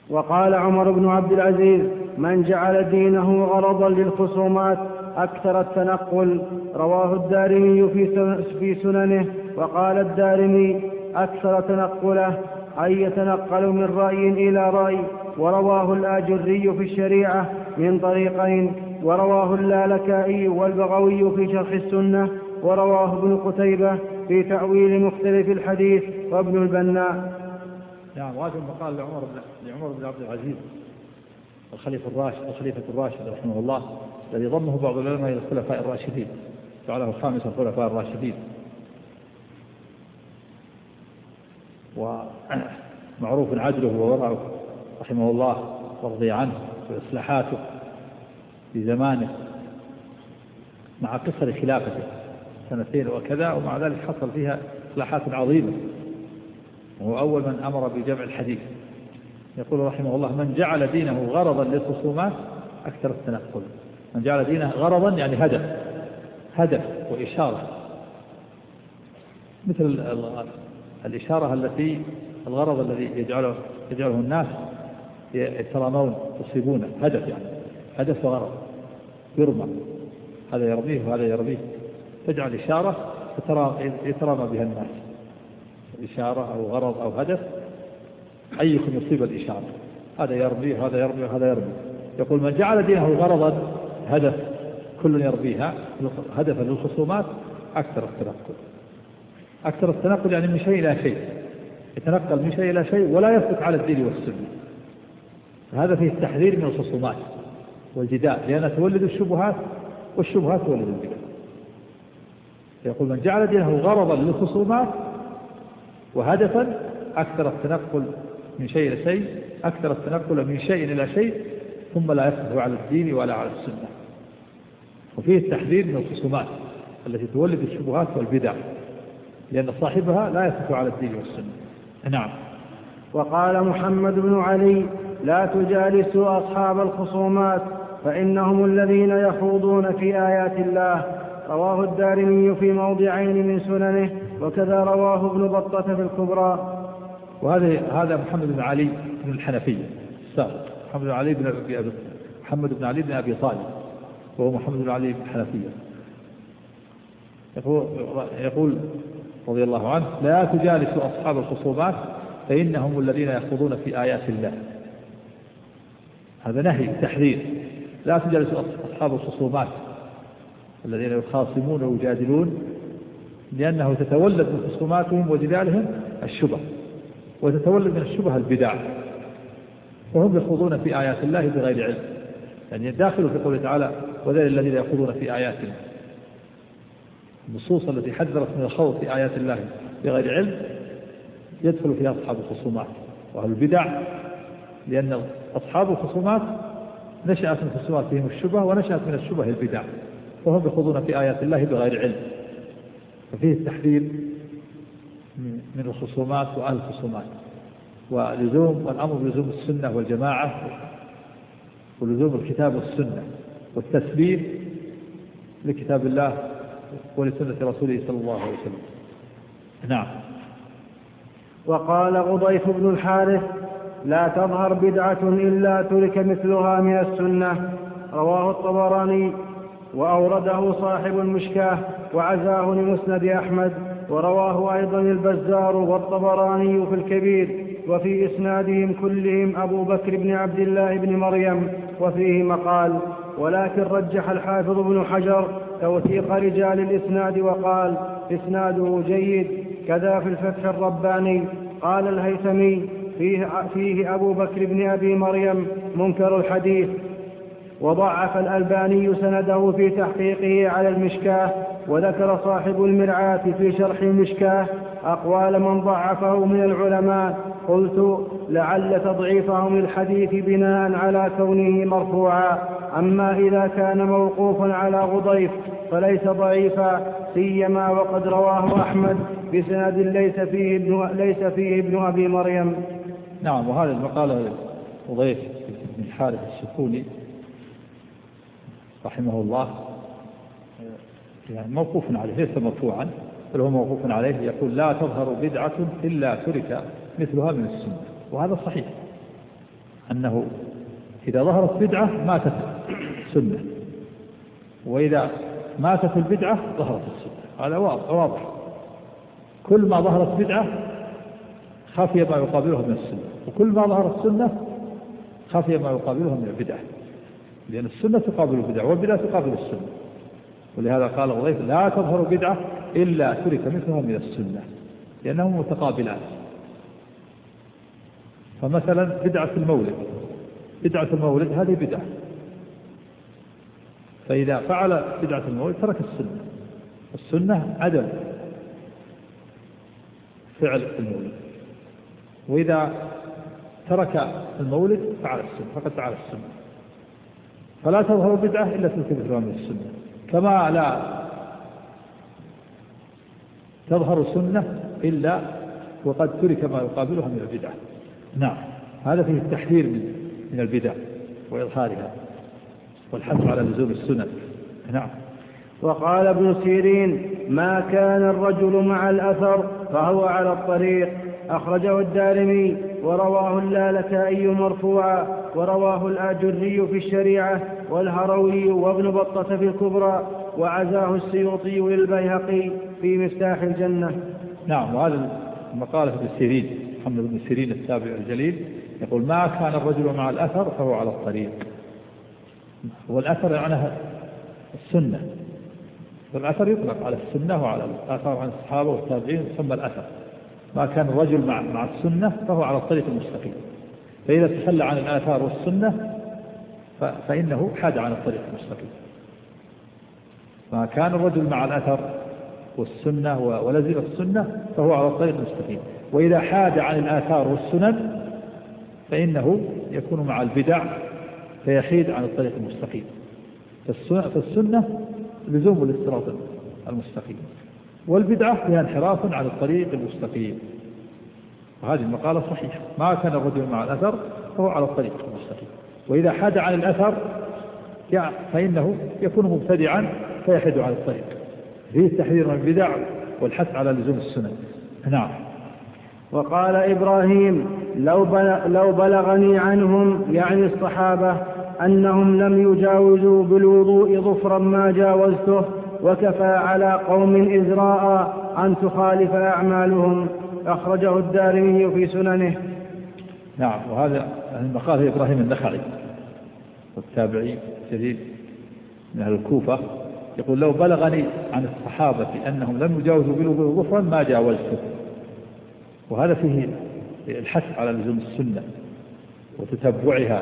وقال عمر بن عبد العزيز: من جعل دينه غرضا للخصومات أكثر التنقل. رواه الدارمي في سننه. وقال الدارمي: أكثر تنقله أن يتنقل من رأي إلى رأي. ورواه الآجري في الشريعة من طريقين، ورواه اللالكائي والبغوي في شرح السنة، ورواه ابن قتيبة في تأويل مختلف الحديث، وابن البناء. نعم. وهذا المقال لعمر بن عبد العزيز الخليفة الراشد رحمه الله، الذي ضمه بعض العلماء إلى الخلفاء الراشدين، جعله خامس الخلفاء الراشدين. ومعروف عدله وورعه رحمه الله ورضي عنه، وإصلاحاته في زمانه مع قصر خلافته 2 وكذا، ومع ذلك حصل فيها إصلاحات عظيمة، وهو أول من أمر بجمع الحديث. يقول رحمه الله: من جعل دينه غرضا للخصومات أكثر التنقل. من جعل دينه غرضا يعني هدف وإشارة، مثل الإشارة التي الغرض الذي يجعله الناس يترامون يصيبونه، هدف يعني هدف وغرض، يرمى، هذا يرميه وهذا يرميه، تجعل إشارة يترامى بها الناس، إشارة أو غرض أو هدف، أيكم يصيب الإشارة، هذا يرمي وهذا يرمي وهذا يرمي. يقول: من جعل دينه غرضا، هدف كل يرميها، هدفا للخصومات، أكثر التنقل يعني من شيء إلى شيء، يتنقل من شيء إلى شيء ولا يثبت على الدين والسنة. هذا فيه التحذير من الخصومات والجدال، لأنها تولد الشبهات، والشبهات تولد البدع. يقول: من جعل دينه غرضا للخصومات وهدفا أكثر التنقل من شيء إلى شيء، أكثر التنقل من شيء إلى شيء، ثم لا يثبت على الدين ولا على السنة. وفيه التحذير من الخصومات التي تولد الشبهات والبدع، لأن صاحبها لا يثبت على الدين والسنة. نعم. وقال محمد بن علي: لا تجالسوا أصحاب الخصومات فإنهم الذين يخوضون في آيات الله. رواه الدارمي في موضعين من سننه، وكذا رواه ابن بطة في الكبرى. وهذا محمد بن علي بن الحنفية السابق، محمد بن علي بن أبي طالب، وهو محمد بن علي بن الحنفية. يقول رضي الله عنه: لا تجالسوا أصحاب الخصومات فإنهم الذين يخوضون في آيات الله. هذا نهي تحذير، لا تجالسوا أصحاب الخصومات الذين يخاصمون ويجادلون، لأنه تتولد من خصوماتهم وجدالهم الشبه، وتتولد من الشبه البدع، وهم يخوضون في آيات الله بغير علم. يعني الداخل في قوله تعالى: وذل الذين يخوضون في آياتنا. النصوص التي حذرت من الخوض في آيات الله بغير علم يدخل فيها أصحاب الخصومات وأهل البدع، لأن أصحاب الخصومات نشأت من خصوماتهم الشبه، ونشأت من الشبه البدع، وهم يخوضون في آيات الله بغير علم. ففيه التحذير من الخصومات وأهل الخصومات، والأمر بلزوم السنة والجماعة، ولزوم الكتاب والسنة، والتسليم لكتاب الله ولسنة رسوله صلى الله عليه وسلم. نعم. وقال غضيف بن الحارث: لا تظهر بدعة إلا ترك مثلها من السنة. رواه الطبراني، وأورده صاحب المشكاة، وعزاه لمسند أحمد، ورواه أيضا البزار والطبراني في الكبير، وفي إسنادهم كلهم أبو بكر بن عبد الله بن مريم، وفيه مقال. ولكن رجح الحافظ بن حجر توثيق رجال الإسناد وقال: إسناده جيد. كذا في الفتح الرباني قال الهيثمي: فيه أبو بكر بن أبي مريم منكر الحديث. وضعف الألباني سنده في تحقيقه على المشكاة. وذكر صاحب المرعاة في شرح المشكاة أقوال من ضعفه من العلماء. قلت: لعل تضعيفهم للحديث بناء على كونه مرفوعا، أما إذا كان موقوفا على غضيف فليس ضعيفا، سيما وقد رواه أحمد بسند ليس فيه ابن أبي مريم. نعم. وهذا المقالة غضيف بن الحارث السكوني رحمه الله يعني موقوف عليه، ليس مرفوعا بل هو موقوف عليه. يقول: لا تظهر بدعة إلا ترك مثلها من السنة. وهذا صحيح، أنه إذا ظهرت بدعة ماتت سنة، وإذا ماتت البدعة ظهرت السنة. هذا واضح. كل ما ظهرت بدعة خفي ما يقابله من السنة، وكل ما ظهرت السنة خفي ما يقابله من البدعة، لأن السنة تقابل البدعة والبدعة تقابل السنة. ولهذا قال غضيف: لا تظهر بدعة إلا ترك مثلها من السنة، لأنهم متقابلان. فمثلا بدعة المولد هذه بدعة، فإذا فعل بدعة المولد ترك السنة. السنة عدم فعل المولد، وإذا ترك المولد فعل السنة، فقد فعل السنة. فلا تظهر بدعة إلا ترك مثلها من السنة، كما لا تظهر سنة إلا وقد ترك ما يقابلها من البدعة. نعم، هذا فيه التحذير من البدع وإظهارها والحث على لزوم السنن. نعم. وقال ابن سيرين: ما كان الرجل مع الأثر فهو على الطريق. أخرجه الدارمي ورواه اللالكائي مرفوعا، ورواه الآجري في الشريعة والهروي وابن بطة في الكبرى، وعزاه السيوطي للبيهقي في مفتاح الجنة. نعم. وهذا مقالة ابن سيرين، محمد بن سيرين التابع الجليل، يقول: ما كان الرجل مع الأثر فهو على الطريق. والأثر معناها السنة، والأثر يطلق على السنة وعلى الآثار عن الصحابة والتابعين ثم الأثر. ما كان الرجل مع السنة فهو على الطريق المستقيم، فإذا تخلى عن الآثار والسنة فإنه حاد عن الطريق المستقيم. ما كان الرجل مع الأثر والسنة ولزم السنة فهو على الطريق المستقيم، وإذا حاد عن الآثار والسنن فإنه يكون مع البدع فيحيد عن الطريق المستقيم. فالسنة لزوم للصراط المستقيم، والبدعة فيها انحراف عن الطريق المستقيم. وهذه المقالة صحيحة: ما كان الرجل مع الأثر فهو على الطريق المستقيم، وإذا حاد عن الأثر فإنه يكون مبتدعا فيحيد عن الطريق. فيه التحذير من البدع والحث على لزوم السنن. نعم. وقال إبراهيم: لو بلغني عنهم، يعني الصحابة، أنهم لم يجاوزوا بالوضوء ظفرا ما جاوزته، وكفى على قوم إزراء أن تخالف أعمالهم. أخرجه الدارمي في سننه. نعم. وهذا المقال إبراهيم النخعي والتابعي جليل من أهل الكوفة، يقول: لو بلغني عن الصحابة أنهم لم يجاوزوا بالوضوء ظفرا ما جاوزته. وهذا فيه الحث على لزوم السنة وتتبعها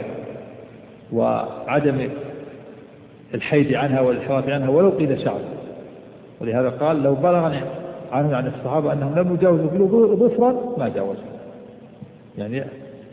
وعدم الحيد عنها والانحراف عنها ولو قيل شعب. ولهذا قال: لو بلغني عنه عن الصحابة أنهم لم يجاوزوا بالوضوء ظفرا ما جاوزوا. يعني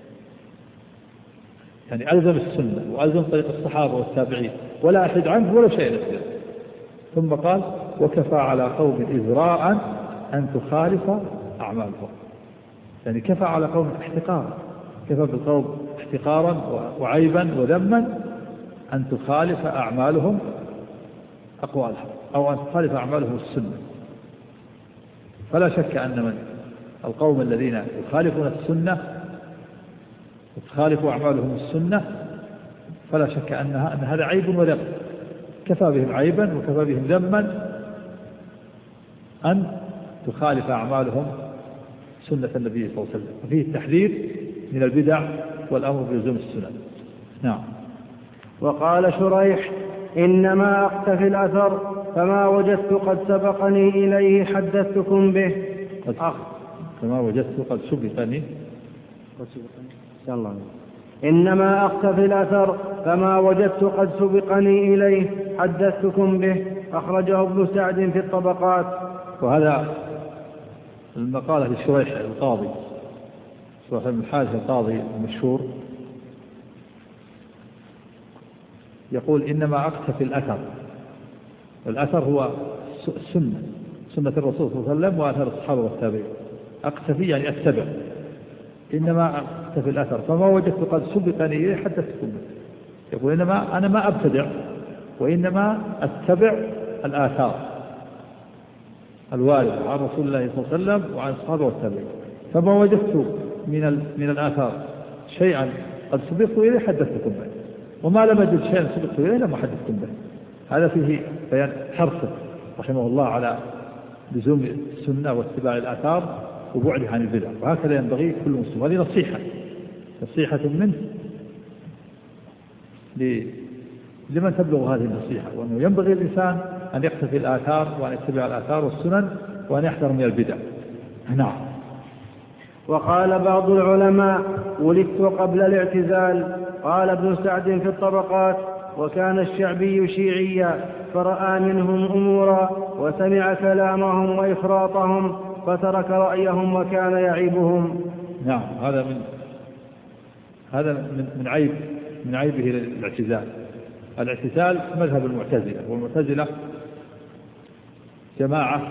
ألزم السنة وألزم طريق الصحابة والتابعين ولا أحد عنه ولا شيء نسير. ثم قال: وكفى على قوم إزراء أن تخالف أعمالهم. يعني كفى على قوم احتقارا، كفى بالقوم احتقارا وعيبا وذما أن تخالف أعمالهم أقوالها، أو أن تخالف أعمالهم السنة. فلا شك أن من القوم الذين يخالفون السنة وتخالف أعمالهم السنة فلا شك أن هذا عيب وذم، كفى بهم عيبا وكفى بهم ذما أن تخالف أعمالهم سنة النبي صلى الله عليه وسلم. وفيه التحذير من البدع والأمر بلزوم السنن. نعم. وقال شريح: إنما أقتفي الأثر، فما وجدت قد سبقني إليه حدثتكم به. فما وجدت قد سبقني إنما أقتفي الأثر، فما وجدت قد سبقني إليه حدثتكم به. أخرجه ابن سعد في الطبقات. وهذا المقالة لشريح القاضي، شريح بن الحارث القاضي المشهور، يقول: إنما أقتفي الأثر. الأثر هو السنة، سنة الرسول صلى الله عليه وسلم وأثر الصحابة والتابعين. أقتفي يعني أتبع. إنما أقتفي الأثر، فما وجدت قد سبقني إليه حدثتكم به. يقول: إنما أنا ما أبتدع، وإنما أتبع الآثار الواردة عن رسول الله صلى الله عليه وسلم وعن الصحابة والتابعين. فما وجدت من الآثار شيئا قد سبقت إليه حدثتكم به، وما لم أجد شيئا سبقت إليه لم أحدثكم به. هذا فيه بيان حرصه رحمه الله على لزوم السنة واتباع الآثار وبعده عن البدع، وهكذا ينبغي كل مسلم. هذه نصيحة منه لمن تبلغ هذه النصيحة، وأنه ينبغي الإنسان أن يقتفي الآثار وأن يتبع الآثار والسنن وأن يحذر من البدع. نعم. وقال بعض العلماء: ولدت قبل الاعتزال. قال ابن سعد في الطبقات: وكان الشعبي شيعيا، فرأى منهم أمورا وسمع كلامهم وإفراطهم فترك رأيهم وكان يعيبهم. نعم. هذا من عيبه الاعتزال. الاعتزال مذهب المعتزلة، والمعتزلة جماعة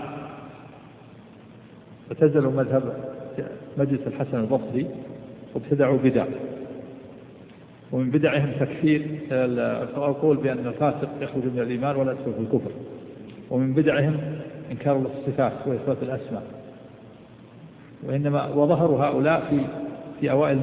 اعتزلوا مذهب مجلس الحسن البصري وابتدعوا بدع، ومن بدعهم تكفير القول بأن الفاسق يخرج من الإيمان ولا يدخل في الكفر، ومن بدعهم إنكار الصفات وإثبات الأسماء. وإنما وظهروا هؤلاء في أوائل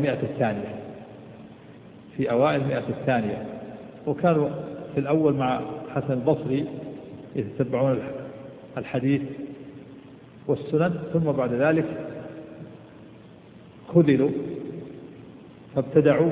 المئة الثانية، وكانوا في الأول مع حسن البصري يتبعون الحديث والسنن، ثم بعد ذلك خذلوا فابتدعوا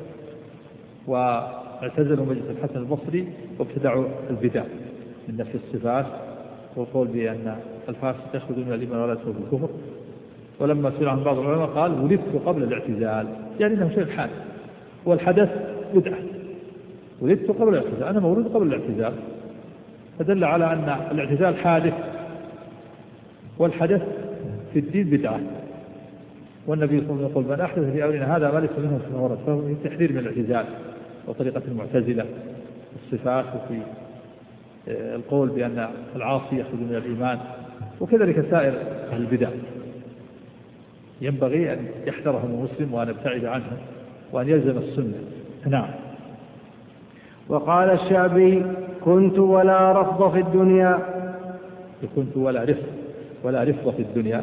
واعتزلوا مجلس الحسن البصري وابتدعوا البدع من نفي الصفات والقول بأن الفاسق يخرج من الإيمان ولا يدخل في الكفر. ولما سئل عن بعض العلماء قال: ولدت قبل الاعتزال، يعني انه شيء حادث، والحدث بدعة. ولدت قبل الاعتزال، أنا مولود قبل الاعتزال، فدل على أن الاعتزال حادث والحدث في الدين بدعة. والنبي صلى الله عليه وسلم يقول: من أحدث في أمرنا هذا ما ليس منه فهو رد. فهو تحذير من الاعتزال وطريقة المعتزلة في الصفات وفي القول بأن العاصي يخرج من الإيمان، وكذلك سائر أهل البدع. ينبغي أن يحذرهم المسلم وأن يبتعد عنهم وأن يلزم السنة. نعم. وقال الشعبي: كنت ولا رفض في الدنيا. كنت ولا رفض في الدنيا.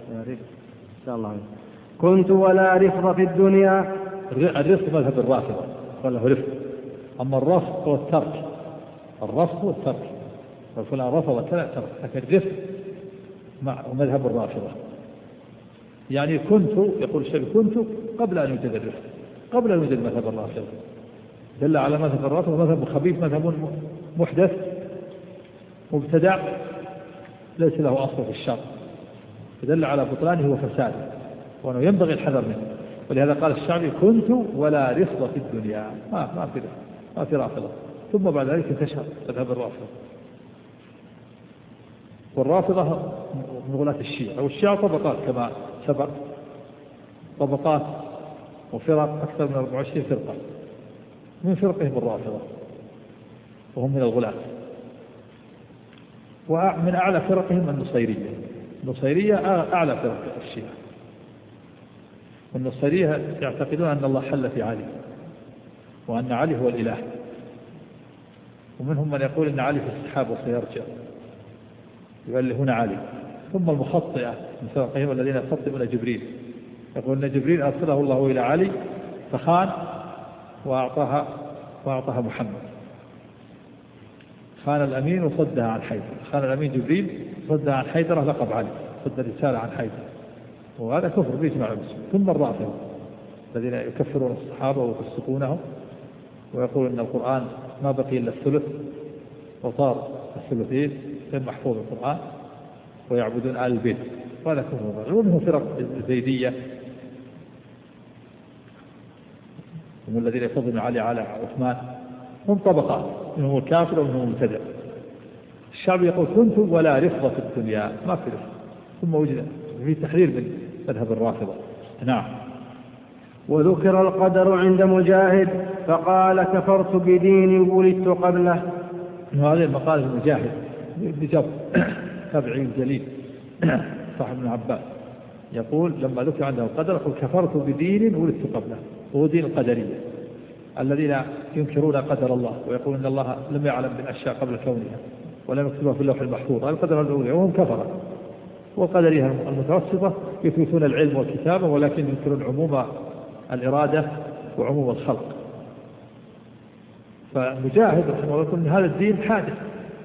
كنت ولا رفض في الدنيا. الرفض مذهب الرافضة قال له رفض، أما الرفض هو الترك. الرفض هو الترك، فلان رفض كلا ترك. لكن الرفض مذهب الرافضة. يعني كنت، يقول الشيخ: كنت قبل أن يوجد الرفض، قبل أن يوجد مذهب الرافضة. دل على مذهب الرافضة مذهب خبيث، مذهب محدث مبتدع ليس له أصل في الشرع، فدل على بطلانه وفساده، وأنه ينبغي الحذر منه. ولهذا قال الشعبي: كنت ولا رفض في الدنيا. ما في رافضة. ثم بعد ذلك انتشر مذهب الرافضة. والرافضة من غلاة الشيعة، والشيعة طبقات كما سبق، طبقات وفرق أكثر من 24 فرقة. من فرقهم الرافضة وهم من الغلاة. ومن أعلى فرقهم النصيرية أعلى فرق الشيعة. والنصيرية يعتقدون أن الله حل في علي، وأن علي هو الإله. ومنهم من يقول أن علي في السحاب وسيرجع، يؤلهون علي. ثم المخطئة من فرقهم الذين يخطئون جبريل، يقول أن جبريل أرسله الله إلى علي فخان وأعطاها محمد. خان الأمين وصدها عن حيدر. خان الأمين جبريل صدها عن حيدر، لقب علي، صد الرسالة عن حيدر، وهذا كفر بإجماع المسلمين. ثم الرافضة الذين يكفرون الصحابة ويفسقونهم ويقول أن القرآن ما بقي إلا الثلث وصار الثلثين غير محفوظ القرآن، ويعبدون آل البيت، وهذا كفر. ومنهم فرق الزيدية، هم الذين يفضلون علي على عثمان. هم طبقات، منهم الكافر ومنهم المبتدع. الشعب يقول: كنت ولا رفض في الدنيا، ما في رفض. ثم وجد في تحرير من مذهب الرافضة. نعم. وذكر القدر عند مجاهد فقال: كفرت بدين ولدت قبله. هذه المقالة المجاهد بن جبر تابعي الجليل صاحب ابن عباس، يقول لما ذكر عنده القدر يقول: كفرت بدين ولدت قبله. وهو دين القدرية الذين ينكرون قدر الله ويقولون أن الله لم يعلم بالأشياء قبل كونها ولم يكتبها في اللوح المحفوظ. هذا القدر الأولي، وهم كفرة. والقدرية المتوسطة يثبتون العلم والكتابة ولكن ينكرون عموم الإرادة وعموم الخلق. فمجاهد رحمه الله يقول إن هذا الدين حادث،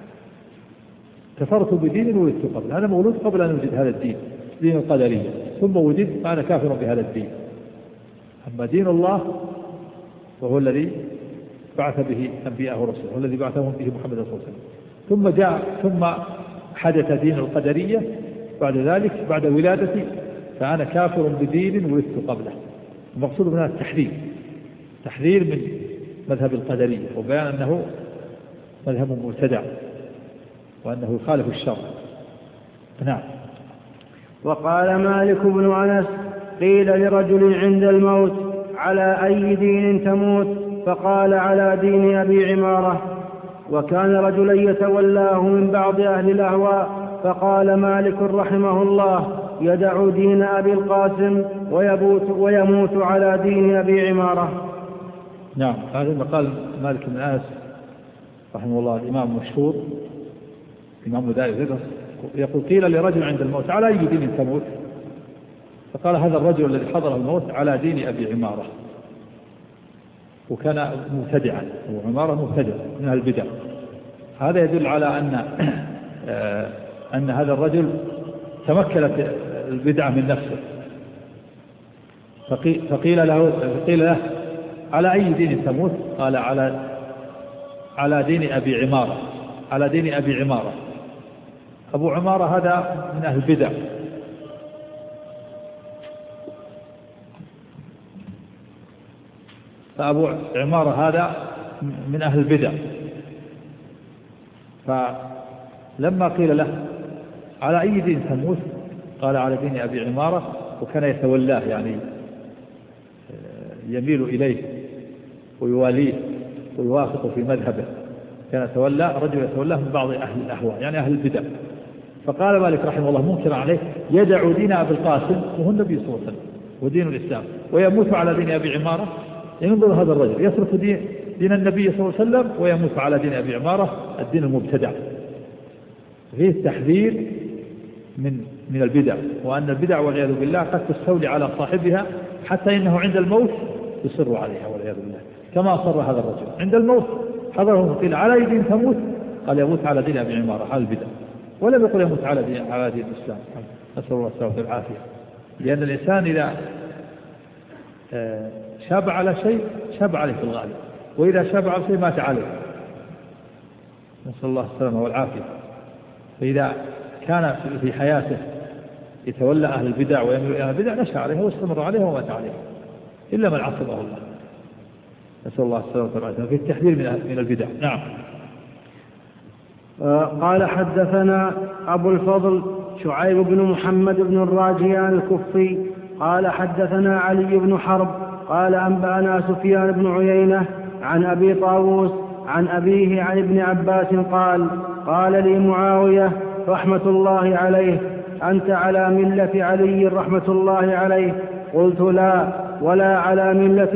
كفرت بدين ولدت قبل، أنا مولود قبل أن أوجد هذا الدين، دين القدرية، ثم وجدت فأنا كافر بهذا الدين. أما دين الله وهو الذي بعث به أنبياءه ورسله، والذي بعثهم به محمد صلى الله عليه وسلم، ثم حدث دين القدرية بعد ذلك بعد ولادتي، فأنا كافر بدين ولدت قبله. المقصود منها التحذير، تحذير من مذهب القدرية، وبيان أنه مذهب مبتدع وأنه يخالف الشرع. نعم. وقال مالك بن أنس: قيل لرجل عند الموت: على أي دين تموت؟ فقال: على دين أبي عمارة. وكان رجلا يتولاه من بعض أهل الأهواء، فقال مالك رحمه الله: يدع دين أبي القاسم ويموت على دين أبي عمارة. نعم. هذا ما قال مالك بن أنس رحمه الله، الإمام المشهور إمام دار، يقول: قيل لرجل عند الموت: على أي دين تموت؟ فقال هذا الرجل الذي حضر الموت: على دين أبي عمارة. وكان مبتدعا، أبو عمارة مبتدع من البدع. هذا يدل على أن هذا الرجل تمكنت البدعة من نفسه. فقيل له: على أي دين تموت؟ قال: على دين أبي عمارة، على دين أبي عمارة. أبو عمارة هذا من أهل البدع، فأبو عمارة هذا من أهل البدع. فلما قيل له: على أي دين تموت؟ قال: على دين أبي عمارة. وكان يتولاه، يعني يميل إليه ويواليه ويوافق في مذهبه. كان رجل يتولاه من بعض أهل الأهواء، يعني أهل البدع. فقال مالك رحمه الله منكرا عليه: يدع دين أبي القاسم وهو النبي صلى الله عليه وسلم ودين الإسلام، ويموت على دين أبي عمارة. ينظر هذا الرجل يصرف دين النبي صلى الله عليه وسلم ويموت على دين أبي عمارة، الدين المبتدع. فيه التحذير من البدع، وأن البدع والعياذ بالله قد تستولي على صاحبها حتى إنه عند الموت يصر عليها والعياذ بالله، كما صر هذا الرجل عند الموت. حضره قيل: على أي دين تموت؟ قال: يموت على دين أبي عمارة، على البدع. ولم يقل يموت على دين الإسلام. نسأل الله السلامة والعافية. لأن الإنسان إذا شاب على شيء شاب عليه في الغالب، وإذا شاب على شيء مات عليه. نسأل الله السلامة والعافية. فإذا كان في حياته يتولى أهل البدع ويميل إلى أهل البدع نشأ عليها واستمر عليها ومات عليها، إلا من عصمه الله. نسأل الله السلامة والعافية. في التحذير من البدع. نعم. قال: حدثنا أبو الفضل شعيب بن محمد بن الراجيان الكفي قال: حدثنا علي بن حرب قال: أنبأنا سفيان بن عيينة عن أبي طاووس عن أبيه عن ابن عباس قال لي معاوية رحمة الله عليه: أنت على ملة علي رحمة الله عليه؟ قلت: لا، ولا على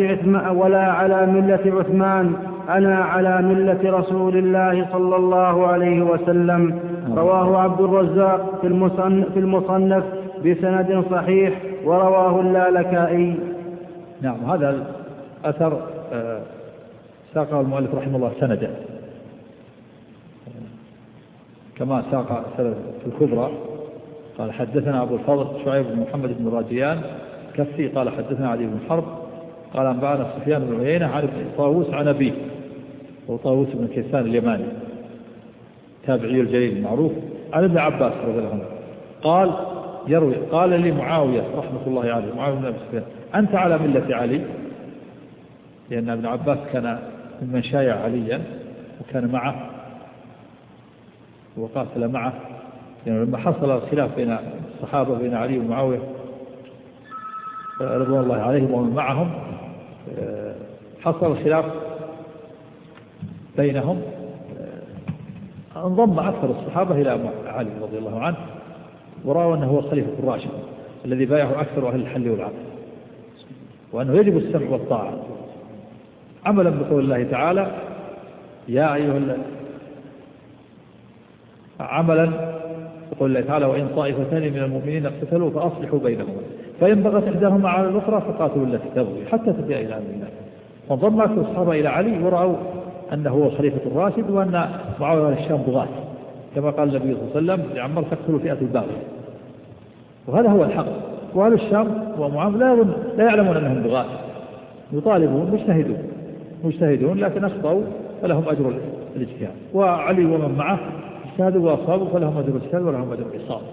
ملة عثمان، أنا على ملة رسول الله صلى الله عليه وسلم. رواه عبد الرزاق في المصنف بسند صحيح، ورواه اللالكائي. نعم. هذا الأثر ساقه المؤلف رحمه الله سندا، كما ساق سند في الكبرى. قال: حدثنا أبو الفضل شعيب بن محمد بن راجيان كفي قال: حدثنا علي بن حرب قال: أنبأنا سفيان بن عيينة عن ابن طاووس عن أبيه، وطاووس بن كيسان اليماني تابعي الجليل المعروف، عن ابن عباس رضي الله عنه قال لي معاوية رحمة الله عليه، معاوية بن أبي سفيان: أنت على ملة علي؟ لأن ابن عباس كان ممن شايع عليا وكان معه وقاتل معه. يعني لما حصل الخلاف بين الصحابة بين علي ومعاوية رضوان الله عليهم ومن معهم، حصل الخلاف بينهم، انضم أكثر الصحابة إلى علي رضي الله عنه، ورأوا أنه هو الخليفة الراشد الذي بايعه أكثر أهل الحل والعقد، وأنه يجب السمع والطاعة عملا بقول الله تعالى: يا أيها عملا بقول الله تعالى: وإن طائفتان من المؤمنين اقتتلوا فأصلحوا بينهما، فإن بغت إحداهما على الأخرى فقاتلوا التي تبغي حتى تفيء إلى أمر الله. فانضمت الصحابة إلى علي ورأوا أنه هو الخليفة الراشد، وأن معاوية والشام بغاة، كما قال النبي صلى الله عليه وسلم لعمر تقتل فئة الباغية. وهذا هو الحق. وأهل الشام ومعاوية لا يعلمون أنهم بغاة، يطالبون مجتهدون لكن أخطأوا فلهم أجر الاجتهاد، وعلي ومن معه اجتهدوا وأصابوا فلهم أجر الاجتهاد ولهم أجر الإصابة.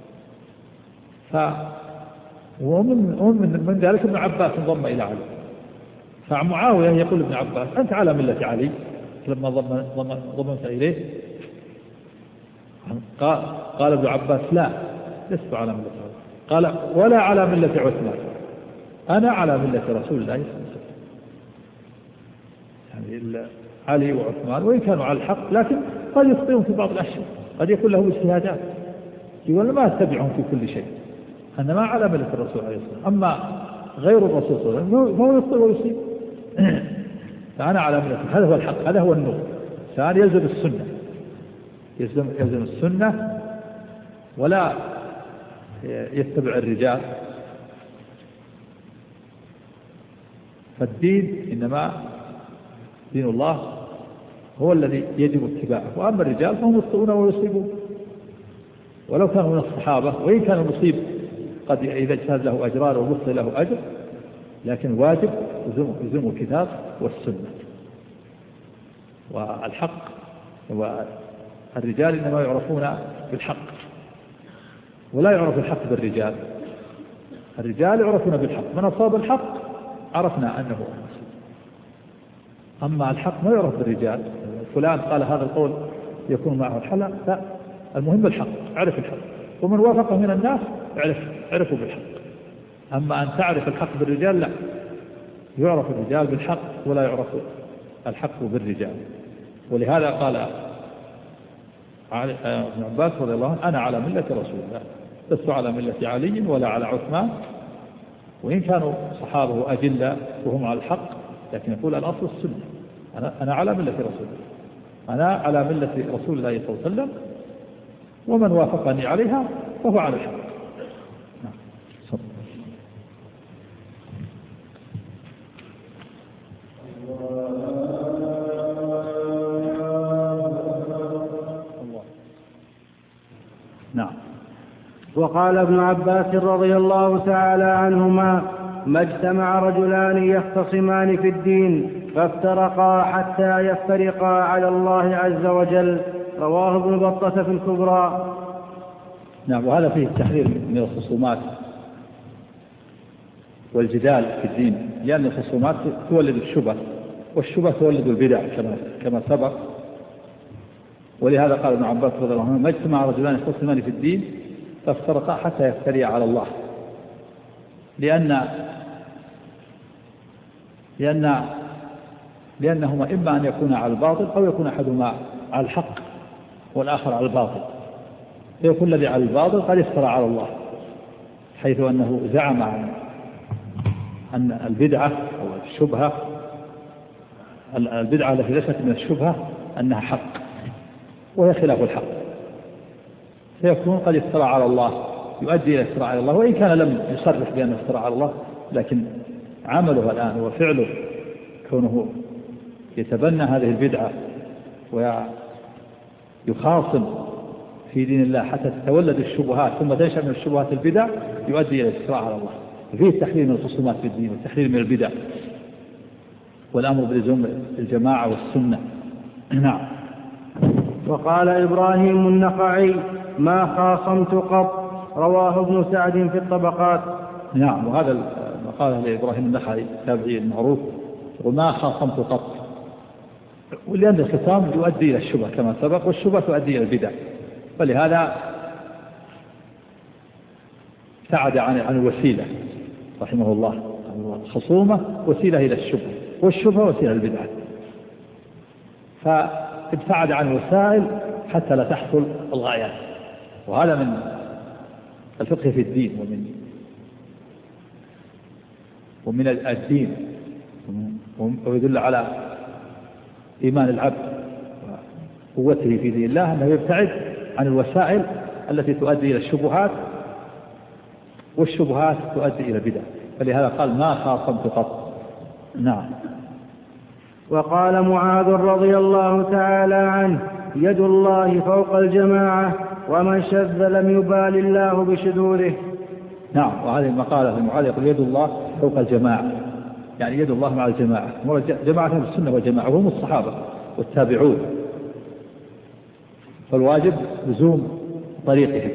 ومن ذلك ابن عباس انضم إلى علي. فمعاوية يقول ابن عباس أنت على ملة علي لما ضممت إليه. قال ابن عباس لا لست على ملة علي. قال ولا على ملة عثمان، أنا على ملة رسول الله صلى الله عليه وسلم. يعني علي وعثمان وإن كانوا على الحق لكن قد يخطئون في بعض الأشياء، قد يكون لهم اجتهادات، يقول ما أتبعهم في كل شيء، أنا ما على ملة الرسول عليه الصلاة والسلام. أما غير الرسول صلى الله عليه وسلم فهو يخطئ ويصيب. فأنا على ملة، هذا هو الحق، هذا هو النور. ثاني يلزم السنة، يلزم السنة ولا يتبع الرجال. فالدين إنما دين الله هو الذي يجب اتباعه، وأما الرجال فهم يخطئون ويصيبون ولو كانوا من الصحابة، وإن كان المصيب قد إذا اجتهد له أجران ومخطئ له أجر، لكن واجب يلزم الكتاب والسنة. والحق والرجال إنما يعرفون بالحق ولا يعرف الحق بالرجال. الرجال يعرفون بالحق، من أصاب الحق عرفنا أنه المصيب، أما الحق ما يعرف بالرجال. فلان قال هذا القول يكون معه الحل، لا، المهم الحق، عرف الحق، ومن وافقه من الناس عرفوا بالحق. أما أن تعرف الحق بالرجال لا، يعرف الرجال بالحق ولا يعرف الحق بالرجال. ولهذا قال ابن عباس رضي الله عنه أنا على ملة رسول الله لست على ملة علي ولا على عثمان، وإن كانوا صحابه وأجلة وهم على الحق، لكن يقول الأصل السنة. أنا على ملة رسول الله، أنا على ملة رسول الله صلى الله عليه وسلم، ومن وافقني عليها فهو على الحق. نعم. وقال ابن عباس رضي الله تعالى عنهما ما اجتمع رجلان يختصمان في الدين فافترقا حتى يفترقا على الله عز وجل. رواه ابن بطة في الكبرى. نعم. وهذا فيه التحذير من الخصومات والجدال في الدين، لأن الخصومات تولد الشبه، والشبه تولد البدع كما سبق. ولهذا قال ابن عباس رضي الله عنه ما اجتمع رجلان يختصمان في الدين فافترقا حتى يفتريا على الله، لأنهما إما أن يكون على الباطل أو يكون أحدهما على الحق والآخر على الباطل، فيكون الذي على الباطل قد افترى على الله، حيث أنه زعم أن البدعة أو الشبهة، البدعة التي ليست من الشبهة أنها حق وهي خلاف الحق، فيكون قد افترى على الله، يؤدي إلى افتراء على الله، وإن كان لم يصرح بأنه افترى على الله، لكن عمله الآن وفعله كونه يتبنى هذه البدعة ويخاصم في دين الله حتى تتولد الشبهات ثم تنشأ من الشبهات البدع، يؤدي إلى الافتراء على الله. فيه التحذير من الخصومات في الدين والتحذير من البدع والأمر بلزوم الجماعة والسنة. نعم. وقال إبراهيم النخعي ما خاصمت قط. رواه ابن سعد في الطبقات. نعم. وهذا ما قاله لإبراهيم النخعي التابعي المعروف، وما خاصمت قط، ولأن الخصام يؤدي إلى الشبه كما سبق، والشبه تؤدي إلى البدع، فلهذا ابتعد عن الوسيلة رحمه الله. الخصومة وسيلة إلى الشبه، والشبه وسيلة للبدعة، فابتعد عن الوسائل حتى لا تحصل الغايات. وهذا من الفقه في الدين ومن الدين، ويدل على إيمان العبد وقوته في دين الله أنه يبتعد عن الوسائل التي تؤدي إلى الشبهات، والشبهات تؤدي إلى بدع، فلهذا قال ما خاصمت قط. نعم. وقال معاذ رضي الله تعالى عنه: يد الله فوق الجماعة، ومن شذ لم يبال الله بشذوذه. نعم. وهذه المقالة في معاذ يقول: يد الله فوق الجماعة، يعني يد الله مع الجماعة، جماعة السنة والجماعة وهم الصحابة والتابعون، فالواجب لزوم طريقهم،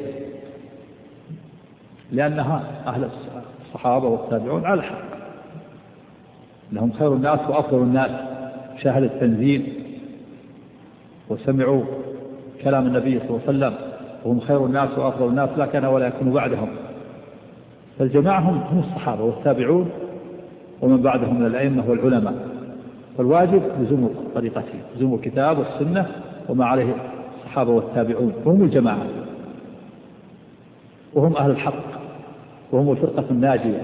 لأنها أهل الصحابة والتابعون على الحق، لهم خير الناس وأفضل الناس، شاهدوا التنزيل وسمعوا كلام النبي صلى الله عليه وسلم، وهم خير الناس وأفضل الناس لا كان ولا يكون بعدهم. فالجماعة هم الصحابة والتابعون ومن بعدهم من الأئمة والعلماء، فالواجب لزوم طريقتهم، لزوم الكتاب والسنة وما عليه الصحابة والتابعون، وهم الجماعة وهم أهل الحق وهم الفرقة الناجية،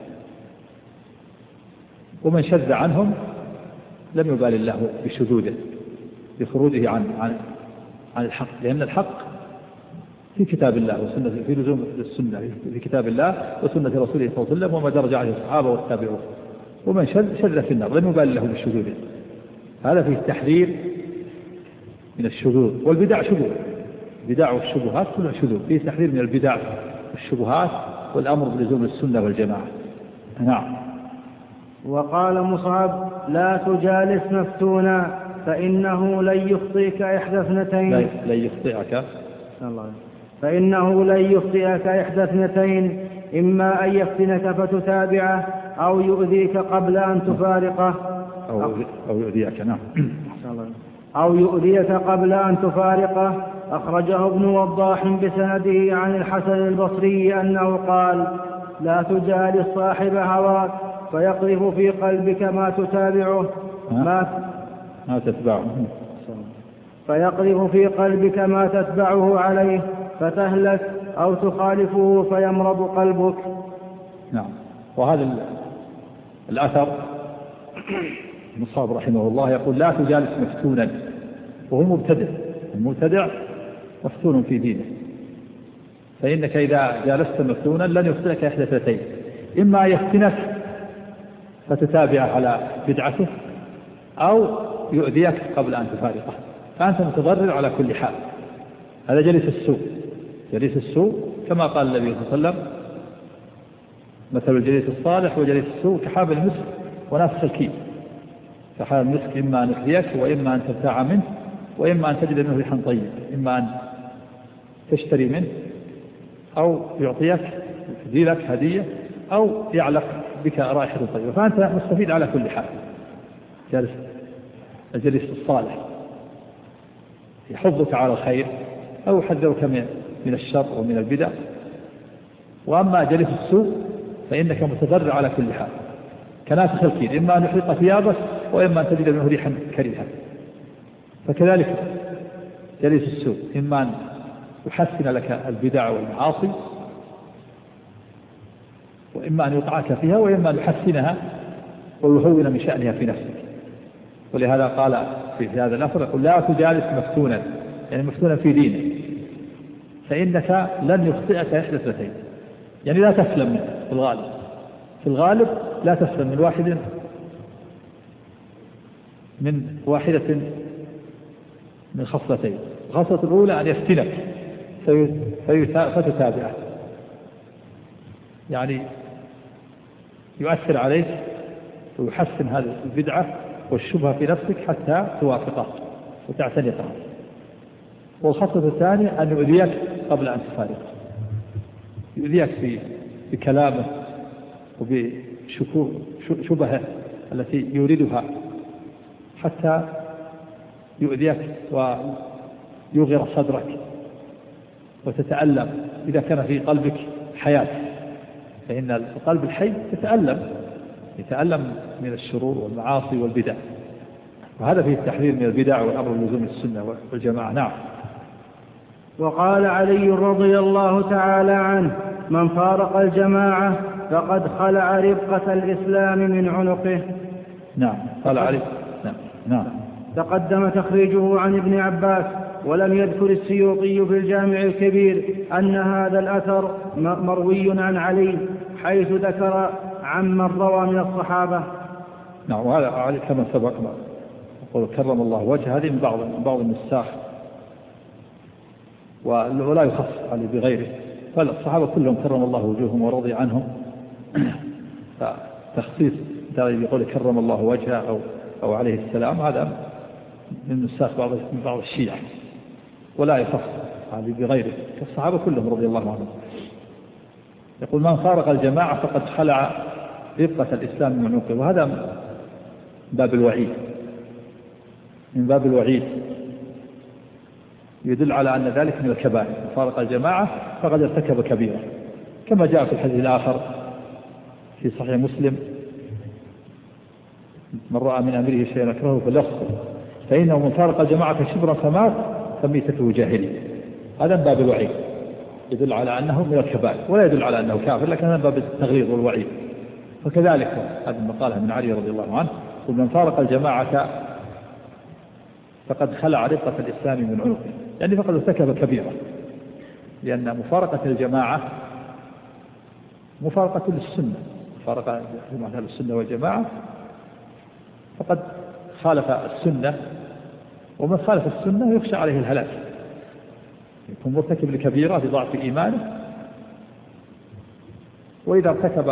ومن شذ عنهم لم يبال الله بشذوذه، بخروجه عن الحق، لأن الحق في كتاب الله وسنة، في لزوم السنة في كتاب الله وسنة رسوله صلى الله عليه وسلم وما درج عليه الصحابة والتابعون، ومن شذ في النار لم يبال له بشذوذه. هذا فيه التحذير من الشذوذ والبدع. شذوذ البدع والشبهات كلها شذوذ، فيه تحذير من البدع والشبهات والأمر بلزوم السنة والجماعة. نعم. وقال مصعب: لا تجالس مفتونا فإنه لن يخطئك إحدى اثنتين. فإنه لن يخطئك إحدى اثنتين: إما أن يفتنك فتتابعه، أو يؤذيك قبل أن تفارقه، أو يؤذيك قبل أن تفارقه. أخرجه ابن وضاح بسنده عن الحسن البصري أنه قال: لا تجالس صاحب هواك فيقذف في قلبك ما تتابعه ما تتبعه، فيقذف في قلبك ما تتبعه عليه فتهلك، أو تخالفه فيمرض قلبك. نعم. وهذا الأثر مصعب رحمه الله يقول: لا تجالس مفتونا، وهو مبتدع، المبتدع مفتون في دينه، فإنك إذا جالست مفتونا لن يفتنك إحدى اثنتين: إما يفتنك فتتابع على بدعته، أو يؤذيك قبل أن تفارقه، فأنت متضرر على كل حال. هذا جليس السوء. جليس السوء كما قال النبي صلى الله عليه وسلم: مثل الجليس الصالح وجليس السوء كحامل المسك ونافخ الكير. كحامل المسك إما أن يحذيك وإما أن تبتاع منه وإما أن تجد منه ريحا طيب، إما أن تشتري منه أو يعطيك يهدي لك هدية أو يعلق بك رائحة طيبة، فأنت مستفيد على كل حال. جالس الجليس الصالح يحضك على الخير أو يحذرك من الشر ومن البدع، وأما جليس السوء فإنك متضرر على كل حال، كنافخ الكير، إما أن يحرق ثيابك وإما أن تجد منه ريحا كريهة. فكذلك جليس السوء إما أن يحسن لك البدع والمعاصي وإما أن يطعك فيها وإما أن يحسنها ويهون من شأنها في نفسك. ولهذا قال في هذا الأثر يقول: لا تجالس مفتونا، يعني مفتونا في دينه، فإنك لن يخطئك إحدى اثنتين، يعني لا تسلم منه في الغالب لا تسلم من واحدة من خصلتين. الخصلة الأولى أن يفتنك فتتابعه، يعني يؤثر عليك ويحسن هذه البدعة والشبهة في نفسك حتى توافقه وتعتنقه. والخصلة الثانية أن يؤذيك قبل أن تفارقه، يؤذيك بكلامه وبشبهه التي يريدها حتى يؤذيك ويغير صدرك وتتألم إذا كان في قلبك حياة، فإن القلب الحي يتألم من الشرور والمعاصي والبدع، وهذا فيه التحذير من البدع والأمر بلزوم السنة والجماعة. نعم. وقال علي رضي الله تعالى عنه: من فارق الجماعة فقد خلع ربقة الإسلام من عنقه. نعم. قال علي. نعم. تقدم تخريجه عن ابن عباس، ولم يذكر السيوطي في الجامع الكبير أن هذا الأثر مروي عن علي، حيث ذكر عمن روى من الصحابة. نعم. وهذا علي كما سبق يقول كرم الله وجهه، هذه من بعض النساخ، ولا يخص عليه بغيره، فالصحابة كلهم كرم الله وجوههم ورضي عنهم. فتخصيص يقول كرم الله وجهه أو عليه السلام هذا من نساخ بعض الشيعة، ولا يخص عليه بغيره، فالصحابة كلهم رضي الله عنهم. يقول من فارق الجماعة فقد خلع ربقة الإسلام من عنقه، وهذا من باب الوعيد يدل على أن ذلك من الكبائر. من فارق الجماعة فقد ارتكب كبيرة، كما جاء في الحديث الآخر في صحيح مسلم: من رأى من أمره شيئا يكرهه فليصبر فإنه من فارق الجماعة شبرا فمات فميتته جاهلية. هذا من باب الوعيد يدل على أنه من الكبائر، ولا يدل على أنه كافر، لكن هذا باب التغليظ والوعيد. وكذلك هذه المقالة من علي رضي الله عنه: ومن فارق الجماعة فقد خلع ربقة الإسلام من عنقه، يعني فقد ارتكب كبيرة، لأن مفارقة الجماعة مفارقة للسنة، مفارقة جماعة السنة والجماعة فقد خالف السنة، ومن خالف السنة يخشى عليه الهلاك، يكون مرتكب لكبيرة بضعف إيمانه، وإذا ارتكب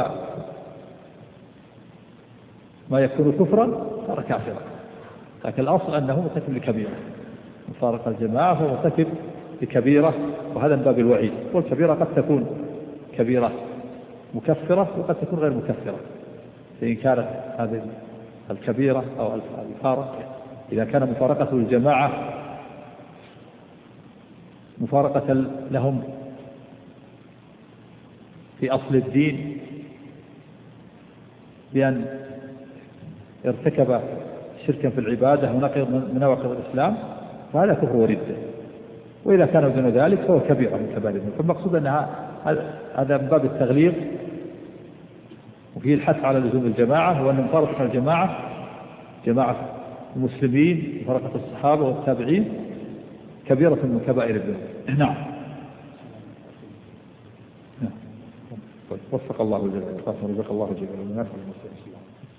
ما يكون كفرا صار كافرا، لكن الأصل أنه مرتكب لكبيرة. مفارق الجماعة فهو مرتكب لكبيرة، وهذا من باب الوعيد. والكبيرة قد تكون كبيرة مكفرة وقد تكون غير مكفرة، فإن كانت هذه الكبيرة أو الفارق إذا كان مفارقة الجماعة مفارقة لهم في أصل الدين بأن ارتكب شركا في العبادة ونقض من نواقض الإسلام، فهذا كفر وردة. وإذا كان دون ذلك فهو كبيرة من كبائر الذنوب. فالمقصود أن هذا من باب التغليظ، وفيه الحث على لزوم الجماعة، وأن مفارقة الجماعة جماعة المسلمين مفارقة الصحابة والتابعين كبيرة من كبائر الذنوب. نعم. وفق الله جل وعلا، ورزق الله جل وعلا الناس والمسلمين.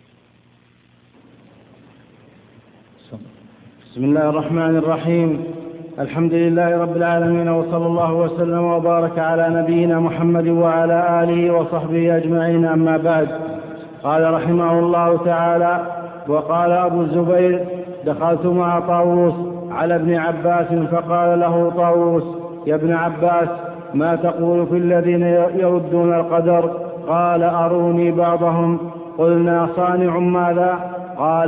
بسم الله الرحمن الرحيم. الحمد لله رب العالمين، وصلى الله وسلم وبارك على نبينا محمد وعلى آله وصحبه أجمعين. أما بعد، قال رحمه الله تعالى: وقال أبو الزبير: دخلت مع طاووس على ابن عباس فقال له طاووس: يا ابن عباس، ما تقول في الذين يردون القدر؟ قال: أروني بعضهم. قلنا: صانع ماذا؟ قال: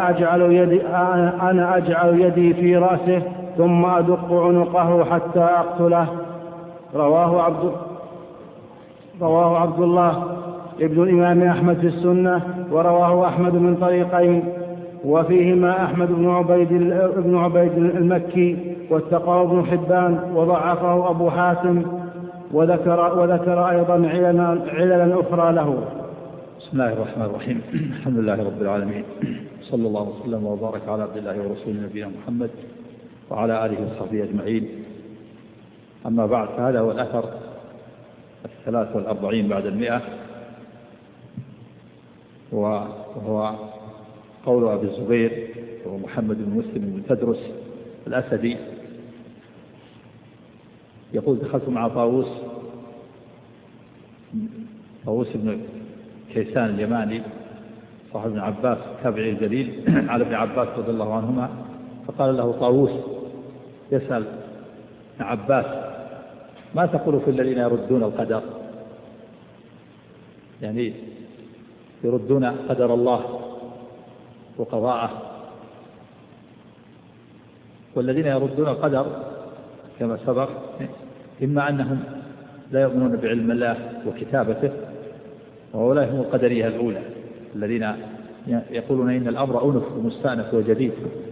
أنا أجعل يدي في رأسه ثم أدق عنقه حتى أقتله. رواه عبد الله ابن الإمام أحمد في السنة، ورواه أحمد من طريقين، وفيهما أحمد بن عبيد المكي، واتقاه ابن حبان، وضعفه أبو حاتم، وذكر أيضا عللا أخرى له. بسم الله الرحمن الرحيم. الحمد لله رب العالمين، صلى الله وسلم وبارك على عبد الله ورسوله نبينا محمد وعلى آله وصحبه أجمعين. أما بعد، فهذا هو الأثر 43 بعد 100، وهو قول أبي الزبير ومحمد بن مسلم بن تدرس الأسدي، يقول: دخلت مع طاووس بن كيسان اليماني صاحب ابن عباس تابعي الجليل على ابن عباس رضي الله عنهما، فقال له طاووس يسأل ابن عباس: ما تقول في الذين يردون القدر؟ يعني يردون قدر الله وقضاءه. والذين يردون القدر كما سبق إما أنهم لا يؤمنون بعلم الله وكتابته، وهؤلاء هم القدرية الأولى الذين يقولون إن الأمر أنف ومستأنف وجديد،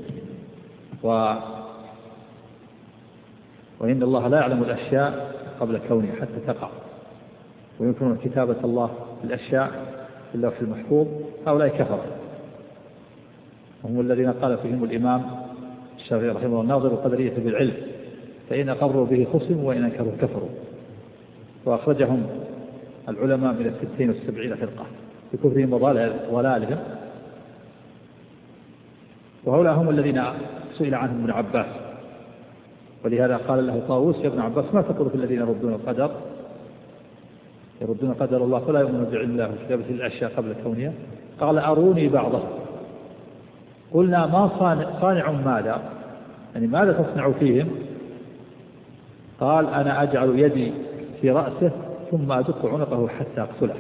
وإن الله لا يعلم الأشياء قبل كونها حتى تقع، ويمكن كتابة الله الأشياء في اللوح المحفوظ. هؤلاء كفروا، هم الذين قال فيهم الإمام الشافعي رحمه الله: ناظر القدرية بالعلم، فإن أقروا به خصموا وإن أنكروا كفروا. وأخرجهم العلماء من 76 فرقة بكفرهم وضلالهم، وهؤلاء هم الذين سئل عنهم ابن عباس، ولهذا قال له طاووس: يا ابن عباس ما تقول في الذين يردون قدر الله فلا يؤمنون بعلم الله وكتابة الأشياء قبل كونها؟ قال: أروني بعضهم. قلنا: ما صانع ماذا؟ يعني ماذا تصنع فيهم؟ قال: أنا أجعل يدي في رأسه ثم أدق عنقه حتى أقتله.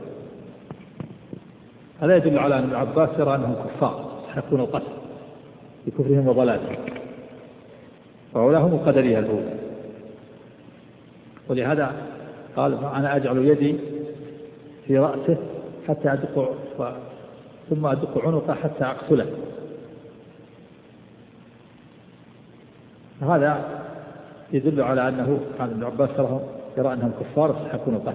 هذا يدل على أن ابن عباس يرى أنهم كفار يستحقون القتل بكفرهم وضلالهم، وهؤلاء هم القدرية الأولى. ولهذا قال: أنا أجعل يدي في رأسه حتى ثم أدق عنقه حتى أقتله. هذا يدل على أنه كان ابن عباس يرى أنهم كفار يستحقون القتل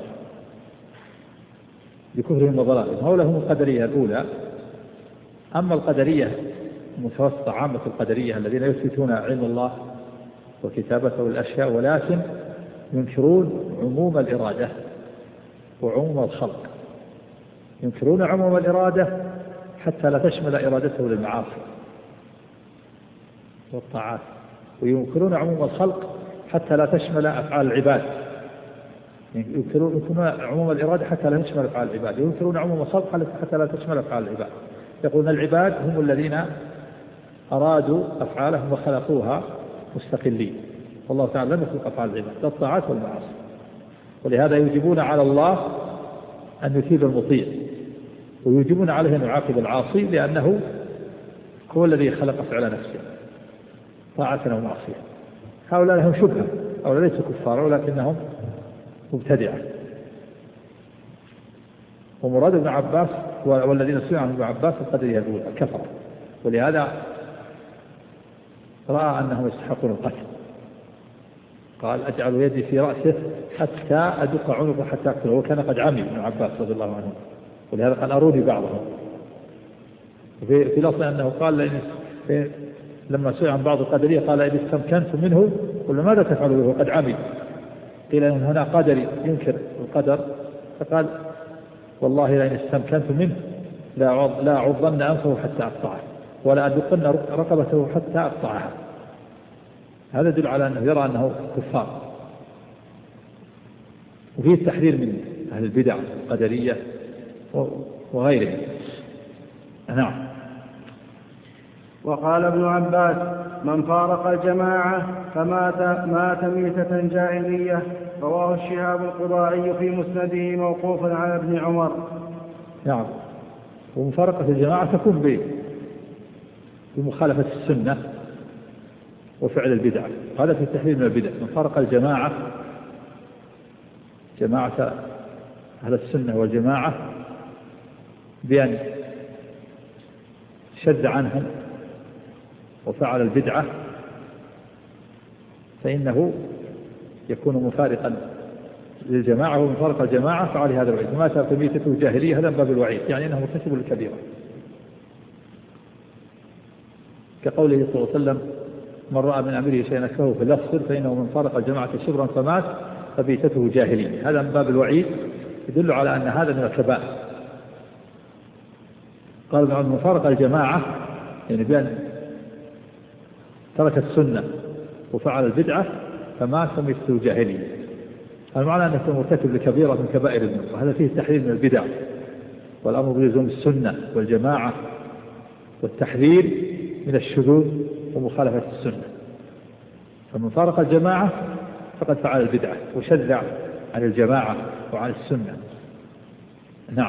بكفرهم وضلالهم. هؤلاء هم القدرية الأولى. أما القدرية المتوسطة عامة القدرية الذين يثبتون علم الله وكتابته الأشياء ولكن ينكرون عموم الإرادة وعموم الخلق. ينكرون عموم الإرادة حتى لا تشمل إرادته للمعاصي والطاعات، وينكرون عموم الخلق حتى لا تشمل أفعال العباد. ينكرون عموم الإرادة حتى لا تشمل أفعال العباد، وينكرون عموم الخلق حتى لا تشمل أفعال العباد. يقولون العباد هم الذين أرادوا أفعالهم وخلقوها مستقلين، والله تعالى لم يخلق أفعال العباد الطاعات والمعاصي. ولهذا يجبون على الله أن يثيب المطيع، ويجبون عليه أن يعاقب العاصي، لأنه هو الذي خلق فعل نفسه طاعة أو معصية. هؤلاء لهم شبهة، هؤلاء ليسوا كفار ولكنهم مبتدعة. ومراد ابن عباس والذين سئلوا عن ابن عباس القدرية الأولى الكفر، ولهذا رأى أنهم يستحقون القتل. قال: أجعل يدي في رأسه حتى أدق عنقه حتى أقتله. وكان قد عمي ابن عباس رضي الله عنه، ولهذا قال: أروني بعضهم. في لفظ أنه قال لما سئل عن بعض القدرية قال: إذا استمكنت منه قل ماذا تفعل به وقد عمي؟ قيل إن هنا قدري ينكر القدر، فقال: والله لئن استمكنت منه لا أعضن أنفه حتى أقطعه ولا أدقن رقبته حتى أقطعها. هذا يدل على أنه يرى أنه كفار. وفيه التحذير من أهل البدع القدرية وغيرهم. نعم. وقال ابن عباس: من فارق الجماعة فمات ميتة جاهلية. رواه الشهاب القضاعي في مسنده موقوفا على ابن عمر. نعم. ومفارقة الجماعة تكون بمخالفة السنة وفعل البدع. هذا في التحذير من البدع. من فارق الجماعة، جماعة أهل السنة والجماعة، بأن شد عنهم وفعل البدعة، فإنه يكون مفارقا للجماعة. ومن فارق الجماعة فعل هذا الوعيد. ما تميتته جاهلية، هذا باب الوعيد، يعني أنه مرتكب الكبيرة، كقوله صلى الله عليه وسلم: من رأى من أمره شيئا أكرهه فليصبر فإنه من فارق الجماعة شبرا فمات فبيتته جاهلية. هذا من باب الوعيد يدل على أن هذا من الكبائر. قال من فارق الجماعة يعني بأن ترك السنة وفعل البدعة فمات فبيتته جاهلية. المعنى أنه يكون مرتكب لكبيرة من كبائر الذنوب، وهذا فيه التحذير من البدع والأمر بلزوم السنة والجماعة والتحذير من الشذوذ ومخالفة السنة. فمن فارق الجماعة فقد فعل البدعة وشذ عن الجماعة وعن السنة. نعم.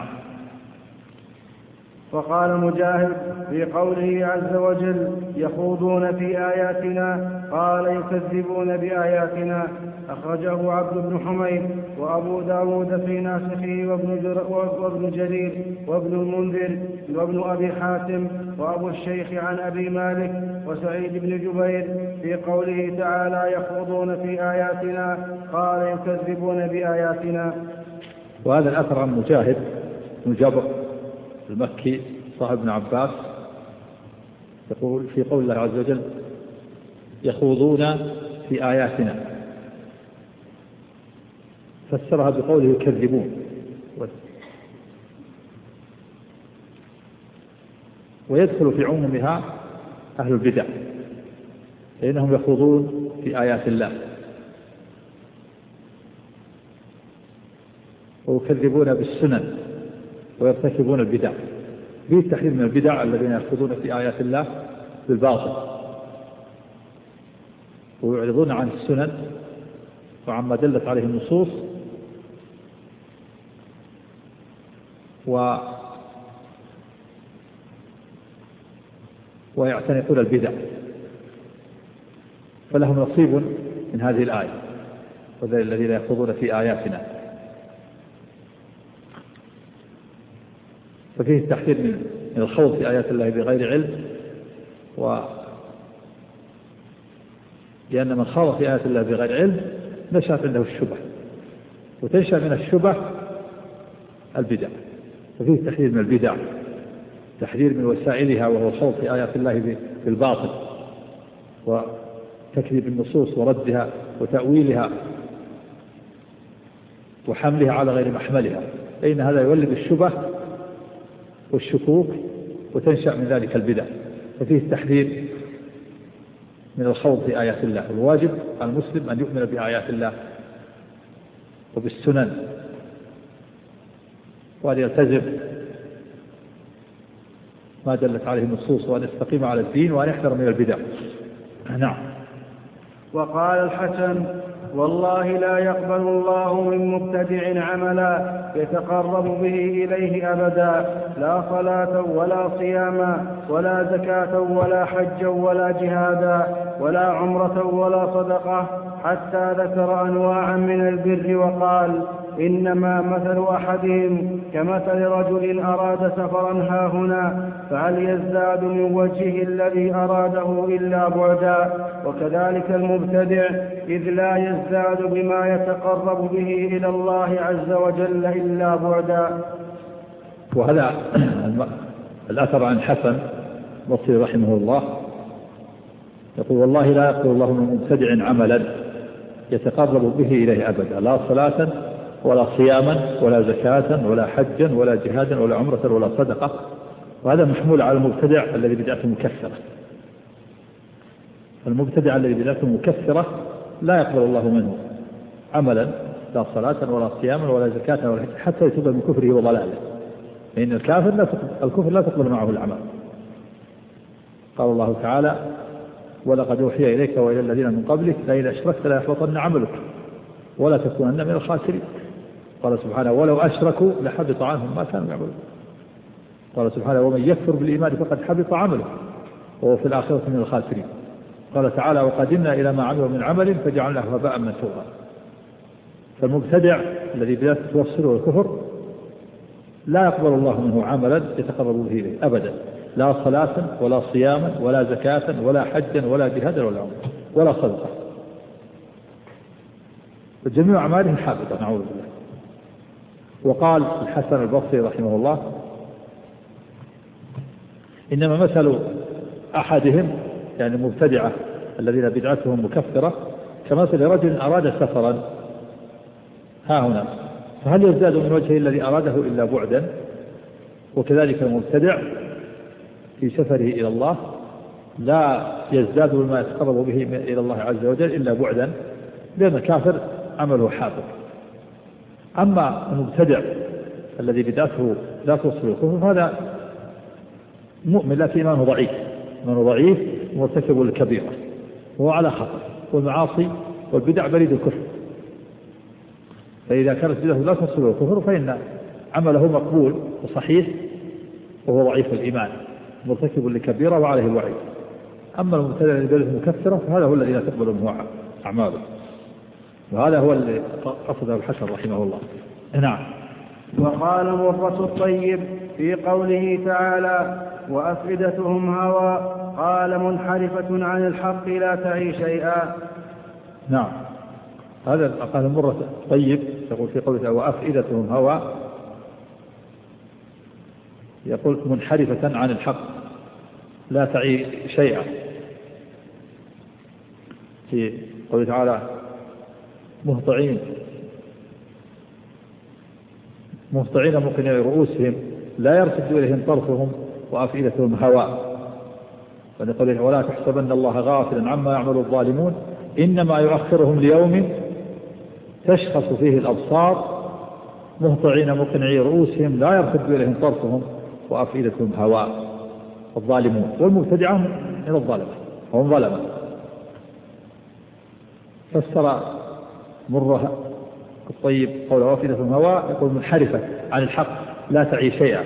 وقال مجاهد في قوله عز وجل: يخوضون في آياتنا، قال: يكذبون بآياتنا. أخرجه عبد بن حميد وأبو داود في ناسخه وابن جرير وابن المنذر وابن أبي حاتم وأبو الشيخ عن أبي مالك وسعيد بن جبير في قوله تعالى: يخوضون في آياتنا، قال: يكذبون بآياتنا. وهذا الأثر عن مجاهد بن جبر المكي صاحب ابن عباس يقول في قول الله عز وجل: يخوضون في آياتنا، فسرها بقوله يكذبون. ويدخل في عمومها أهل البدع، فإنهم يخوضون في آيات الله ويكذبون بالسنن ويرتكبون البدع. فيه التحذير من البدع الذين يخوضون في آيات الله بالباطل ويعرضون عن السنن وعما دلت عليه النصوص ويعتنقون البدع، فلهم نصيب من هذه الآية الذين يخوضون في آياتنا. ففيه التحذير من الخوض في آيات الله بغير علم، لأن من خاض في آيات الله بغير علم نشأت عنده الشبه، وتنشأ من الشبه البدع. ففيه التحذير من البدع، تحذير من وسائلها وهو الخوض في آيات الله بالباطل وتكذيب النصوص وردها وتأويلها وحملها على غير محملها، فإن هذا يولد الشبه والشكوك وتنشأ من ذلك البدع. ففيه التحذير من الخوض في آيات الله. الواجب على المسلم أن يؤمن بآيات الله وبالسنن، وأن يلتزم ما دلت عليه النصوص، وأن يستقيم على الدين، وأن يحذر من البدع. نعم. وقال الحسن: والله لا يقبل الله من مبتدع عملا يتقرب به إليه أبدا، لا صلاة ولا صياما ولا زكاة ولا حجا ولا جهادا ولا عمرة ولا صدقة، حتى ذكر أنواعا من البر وقال: إنما مثل أحدهم كمثل رجل أراد سفرا هاهنا، فهل يزداد من وجهه الذي أراده إلا بعدا؟ وكذلك المبتدع إذ لا يزداد بما يتقرب به إلى الله عز وجل إلا بعدا. وهذا الأثر عن حسن البصري رحمه الله يقول: والله لا يقبل الله من مبتدع عملا يتقرب به إليه أبدا، لا صلاة ولا صياما ولا زكاة ولا حجا ولا جهادا ولا عمرة ولا صدقة. وهذا محمول على المبتدع الذي بدعته مكثرة. المبتدع الذي بدعته مكثرة لا يقبل الله منه عملا، لا صلاة ولا صياما ولا زكاة ولا حجا، حتى يتوب من كفره وضلاله، لأن الكفر لا تقبل معه الأعمال. قال الله تعالى: ولقد أوحي إليك وإلى الذين من قبلك لئن أشركت ليحبطن عملك ولا تكونن من الخاسرين. قال سبحانه: ولو أشركوا لحبط عنهم ما كانوا يعملون. قال سبحانه: ومن يكفر بالإيمان فقد حبط عمله وهو في الآخرة من الخاسرين. قال تعالى: وقدمنا إلى ما عملوا من عمل فجعلناه هباء منثورا. فالمبتدع الذي بدأت توصله الكفر لا يقبل الله منه عملا يتقرب به إليه أبدا، لا صلاة ولا صياما ولا زكاة ولا حجا ولا جهادا ولا عمرة ولا صدقة، جميع أعمالهم حابطة نعوذ بالله. وقال الحسن البصري رحمه الله: إنما مثل أحدهم، يعني المبتدعة الذين بدعتهم مكفرة، كمثل رجل أراد سفرا هاهنا، فهل يزداد من وجهه الذي أراده إلا بعدا؟ وكذلك المبتدع في سفره إلى الله لا يزداد بما يتقرب به إلى الله عز وجل إلا بعدا، لأن الكافر عمله حابط. أما المبتدع الذي بدعته لا توصل الكفر فهذا مؤمن لكن إيمانه ضعيف مرتكب الكبيرة وهو على خطر، والمعاصي والبدع بريد الكفر. فإذا كانت بدعته لا توصل الكفر فإن عمله مقبول وصحيح وهو ضعيف الإيمان مرتكب لكبيرة وعليه الوعيد. أما المبتدع الذي بدعته مكفرة فهذا هو الذي لا تقبل منه أعماله، وهذا هو الذي قصده الحسن رحمه الله. نعم. وقال مرة الطيب في قوله تعالى: وأفئدتهم هوى، قال: منحرفة عن الحق لا تعي شيئا. نعم، هذا قال مرة الطيب يقول في قوله: وأفئدتهم هوى، يقول منحرفة عن الحق لا تعي شيئا. في قوله تعالى: مهطعين مقنعي رؤوسهم لا يرتد إليهم طرفهم وأفئدتهم هواء. ونقول ولا تحسبن الله غافلا عما يعمل الظالمون إنما يؤخرهم ليوم تشخص فيه الأبصار مهطعين مقنعي رؤوسهم لا يرتد إليهم طرفهم وأفئدتهم هواء. الظالمون والمبتدعة من الظلمة هم ظلمة. فسر مرها الطيب قول وافدة هواء يقول منحرفة عن الحق لا تعي شيئا.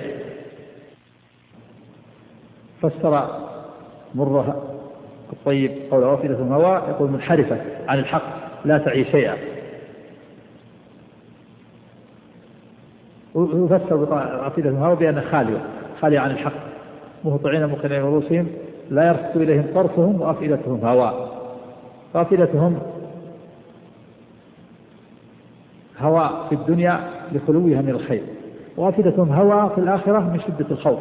فسر مرها الطيب قول وافدة هواء يقول منحرفة عن الحق لا تعي شيئا. وفسر وافدة هواء بأن خالية عن الحق مهطعين مقنعي رؤوسهم لا يرتد إليهم طرفهم وأفئدتهم هواء. وأفئدتهم هواء في الدنيا لخلوها من الخير، وأفئدتهم هواء في الآخرة من شدة الخوف،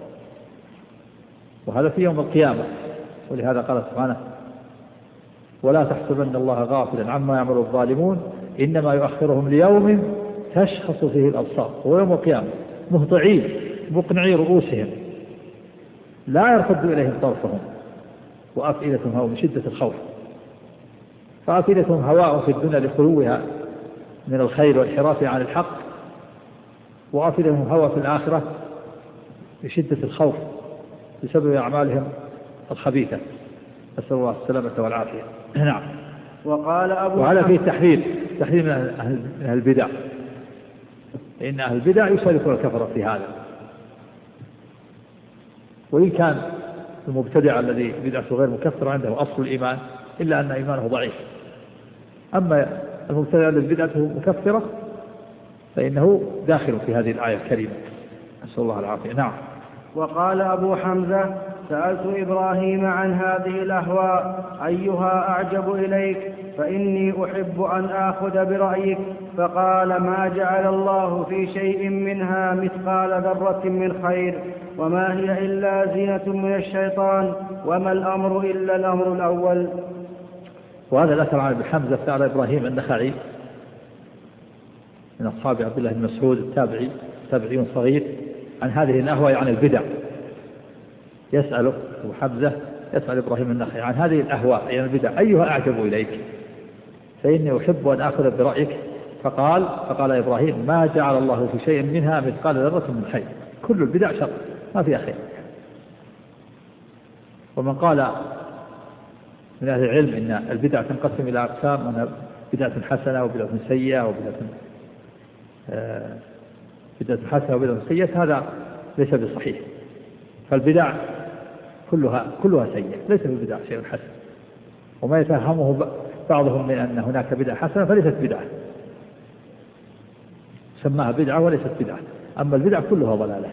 وهذا في يوم القيامة. ولهذا قال سبحانه ولا تحسبن الله غافلا عما يعمل الظالمون إنما يؤخرهم ليوم تشخص فيه الأبصار. هو يوم القيامة مهطعين مقنعي رؤوسهم لا يرتد إليهم طرفهم وأفئدتهم هواء من شدة الخوف. فأفئدتهم هواء في الدنيا لخلوها من الخير والحراف عن الحق، وأفئدتهم هواء في الآخرة بشدة الخوف بسبب أعمالهم الخبيثة، نسأل الله السلامة والعافية. نعم. وهذا فيه تحذير من أهل البدع، لأن أهل البدع يشاركون الكفرة في هذا. وإن كان المبتدع الذي بدعته غير مكفر عنده أصل الإيمان إلا أن إيمانه ضعيف، أما المبتدع الذي بدعته مكفرة فإنه داخل في هذه الآية الكريمة، نسأل الله العافية. نعم. وقال أبو حمزة سألت إبراهيم عن هذه الأهواء أيها أعجب إليك فإني أحب أن آخذ برأيك، فقال ما جعل الله في شيء منها مثقال ذرة من خير، وما هي إلا زينة من الشيطان، وما الأمر إلا الأمر الأول. وهذا الأثر عن أبي حمزة سأل إبراهيم النخعي من أصحاب عبد الله بن مسعود التابعي تابعي صغير عن هذه الأهواء عن البدع. يسأله أبو حمزة يسأل إبراهيم النخعي عن هذه الأهواء عن البدع أيها أعجب إليك فإني أحب أن آخذ برأيك، فقال إبراهيم ما جعل الله في شيء منها مثقال ذرة من خير، كل البدع شر ما فيها خير. ومن قال من أهل العلم إن البدع تنقسم إلى أقسام، أنها بدعة حسنة وبدعة سيئة بدعة حسنة وبدعة سيئة، هذا ليس بصحيح. فالبدع كلها سيئة، ليس في البدع شيء حسن. وما يتفهمه بعضهم من أن هناك بدعة حسنة فليست بدعة، سماها بدعة وليست بدعة. أما البدع كلها ضلالة،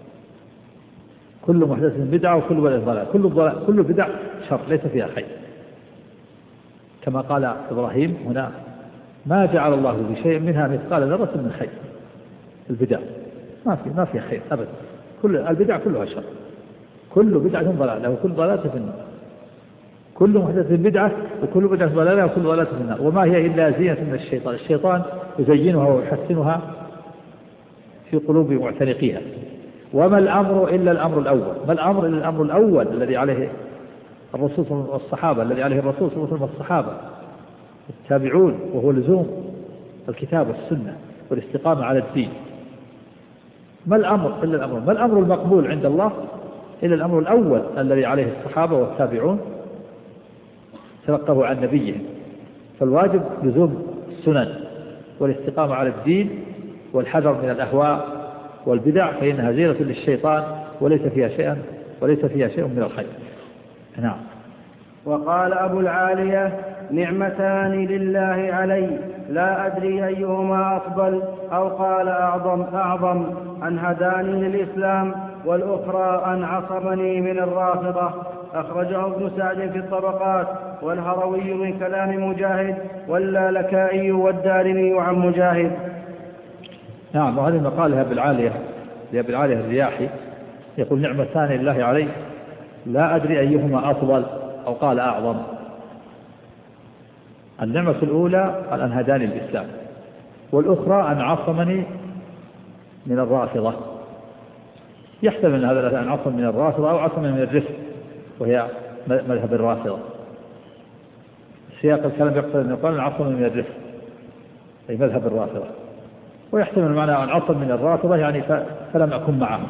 كل محدث بدعة وكل بدعة ضلالة، كل بدع شر ليس فيها خير. كما قال إبراهيم هنا ما جعل الله بشيء منها مثقال ذرة من خير. البدع ما فيها خير أبدا، كل البدع كلها شر، كل بدعة ضلالة وكل ضلالة في النار، كل محدث بدعة وكل بدعة ضلالة وكل ضلالة في النار. وما هي إلا زينة من الشيطان، الشيطان يزينها ويحسنها في قلوب معتنقيها. وما الأمر إلا الأمر الأول، ما الأمر إلا الأمر الأول الذي عليه الرسول والصحابة، الذي عليه الرسول صلى الله عليه وسلم والصحابة التابعون، وهو لزوم الكتاب والسنة والاستقامة على الدين. ما الأمر إلا الأمر، ما الأمر المقبول عند الله إلا الأمر الأول الذي عليه الصحابة والتابعون تلقوا عن نبيهم. فالواجب لزوم السنن والاستقامة على الدين والحذر من الأهواء والبدع، فإنها زينة للشيطان وليس فيها شيء من الخير. نعم. وقال أبو العالية نعمتان لله علي لا أدري أيهما أفضل، أو قال أعظم، أن هداني للإسلام، والأخرى أن عصمني من الرافضة. أخرجه ابن سعد في الطبقات، والهروي من كلام مجاهد، واللالكائي والدارمي عن مجاهد. نعم. وهذه المقالة لأبي العالية الرياحي يقول نعمتان لله علي لا أدري أيهما أفضل، أو قال أعظم. النعمة الأولى أن هداني الإسلام، والأخرى أن عصمني من الرافضة. يحتمل هذا أن عصم من الرافضة أو عصم من الرفض، وهي مذهب الرافضة. سياق الكلام يقصد أن يقال العصم من الرفق، أي مذهب الرافضة، ويحتمل معنى أن عصم من الرافضة يعني فلم أكن معهم،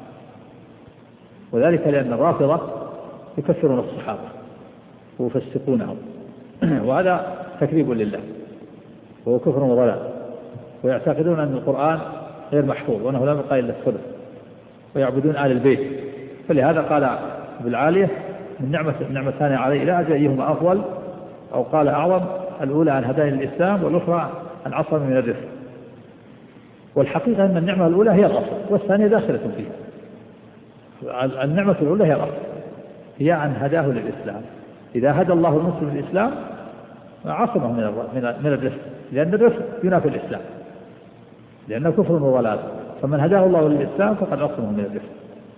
وذلك لأن الرافضة يكفرون الصحابة ويفسقونهم وهذا تكذيب لله وهو كفر وضلال، ويعتقدون أن القرآن غير محفوظ وأنه لا يبقى إلا الثلث، ويعبدون آل البيت. فلهذا قال بالعالية من نعمتان علي لا أدري أيهما أفضل، أو قال أعظم، الأولى أن هداني الإسلام والأخرى أن عصم من الرفق. والحقيقة أن النعمة الأولى هي الأصل والثانية داخلة فيها. النعمة الأولى هي الأصل، هي أن هداه للإسلام. إذا هدى الله المسلم للإسلام عصمه من الرفق، لأن الرفق ينافي الإسلام لأنه كفر وضلال، فمن هداه الله للإسلام فقد عصمه من الرفق.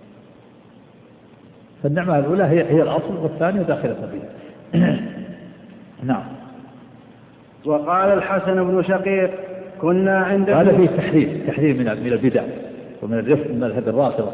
فالنعمة الأولى هي الأصل والثانية داخلة فيها. نعم. وقال الحسن بن شقيق كنا عند هذا فيه تحذير من البدع ومن الرفق من مذهب الرافضة،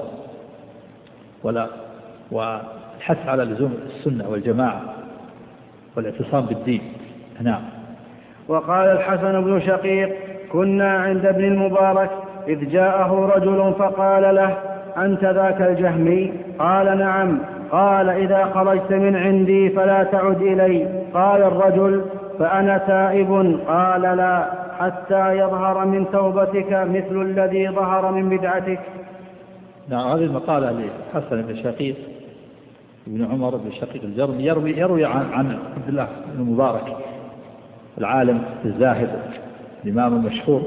والحث على لزوم السنة والجماعة والاعتصام بالدين. نعم. وقال الحسن بن شقيق كنا عند ابن المبارك إذ جاءه رجل فقال له أنت ذاك الجهمي؟ قال نعم. قال إذا خرجت من عندي فلا تعد إلي. قال الرجل فأنا تائب؟ قال لا، حتى يظهر من توبتك مثل الذي ظهر من بدعتك. نعم. هذه المقالة لحسن بن شقيق ابن عمر بن شقيق الجرمي يروي عن عبد الله بن المبارك العالم الزاهد الإمام المشهور،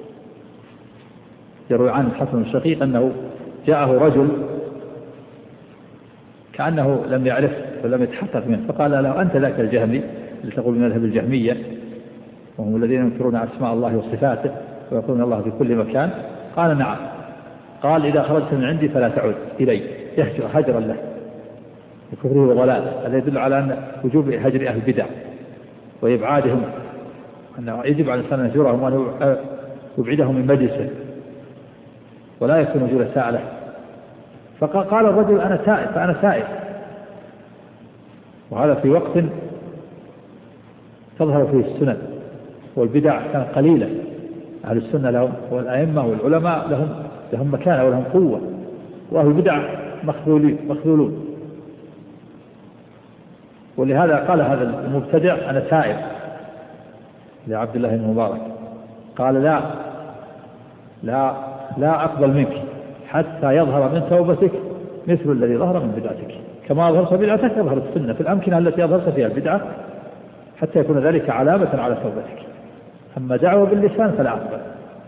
يروي عن الحسن بن شقيق أنه جاءه رجل كأنه لم يعرف ولم يتحقق منه، فقال له أنت ذاك الجهمي اللي تقول من مذهب الجهمية وهم الذين ينكرون أسماء الله وصفاته ويقولون الله في كل مكان؟ قال نعم. قال إذا خرجت من عندي فلا تعود إلي، هجرا له بكفره وضلال. هذا يدل على أن وجوب هجر أهل البدع وإبعادهم، أنه يجب على الإنسان أن يهجرهم وأن يبعدهم من مجلسه ولا يكون جلساء له. فقال الرجل أنا تائب، فأنا تائب. وهذا في وقت تظهر فيه السنن والبدع كانت قليلة. أهل السنة لهم والأئمة والعلماء لهم مكانة ولهم قوة، وأهل البدع مخذولون. ولهذا قال هذا المبتدع أنا تائب لعبد الله بن مبارك، قال لا أقبل منك حتى يظهر من توبتك مثل الذي ظهر من بدعتك. كما أظهرت بدعتك تظهر السنة في الأمكنة التي أظهرت فيها البدعة، حتى يكون ذلك علامة على توبتك. أما دعوة باللسان فلا أقبل.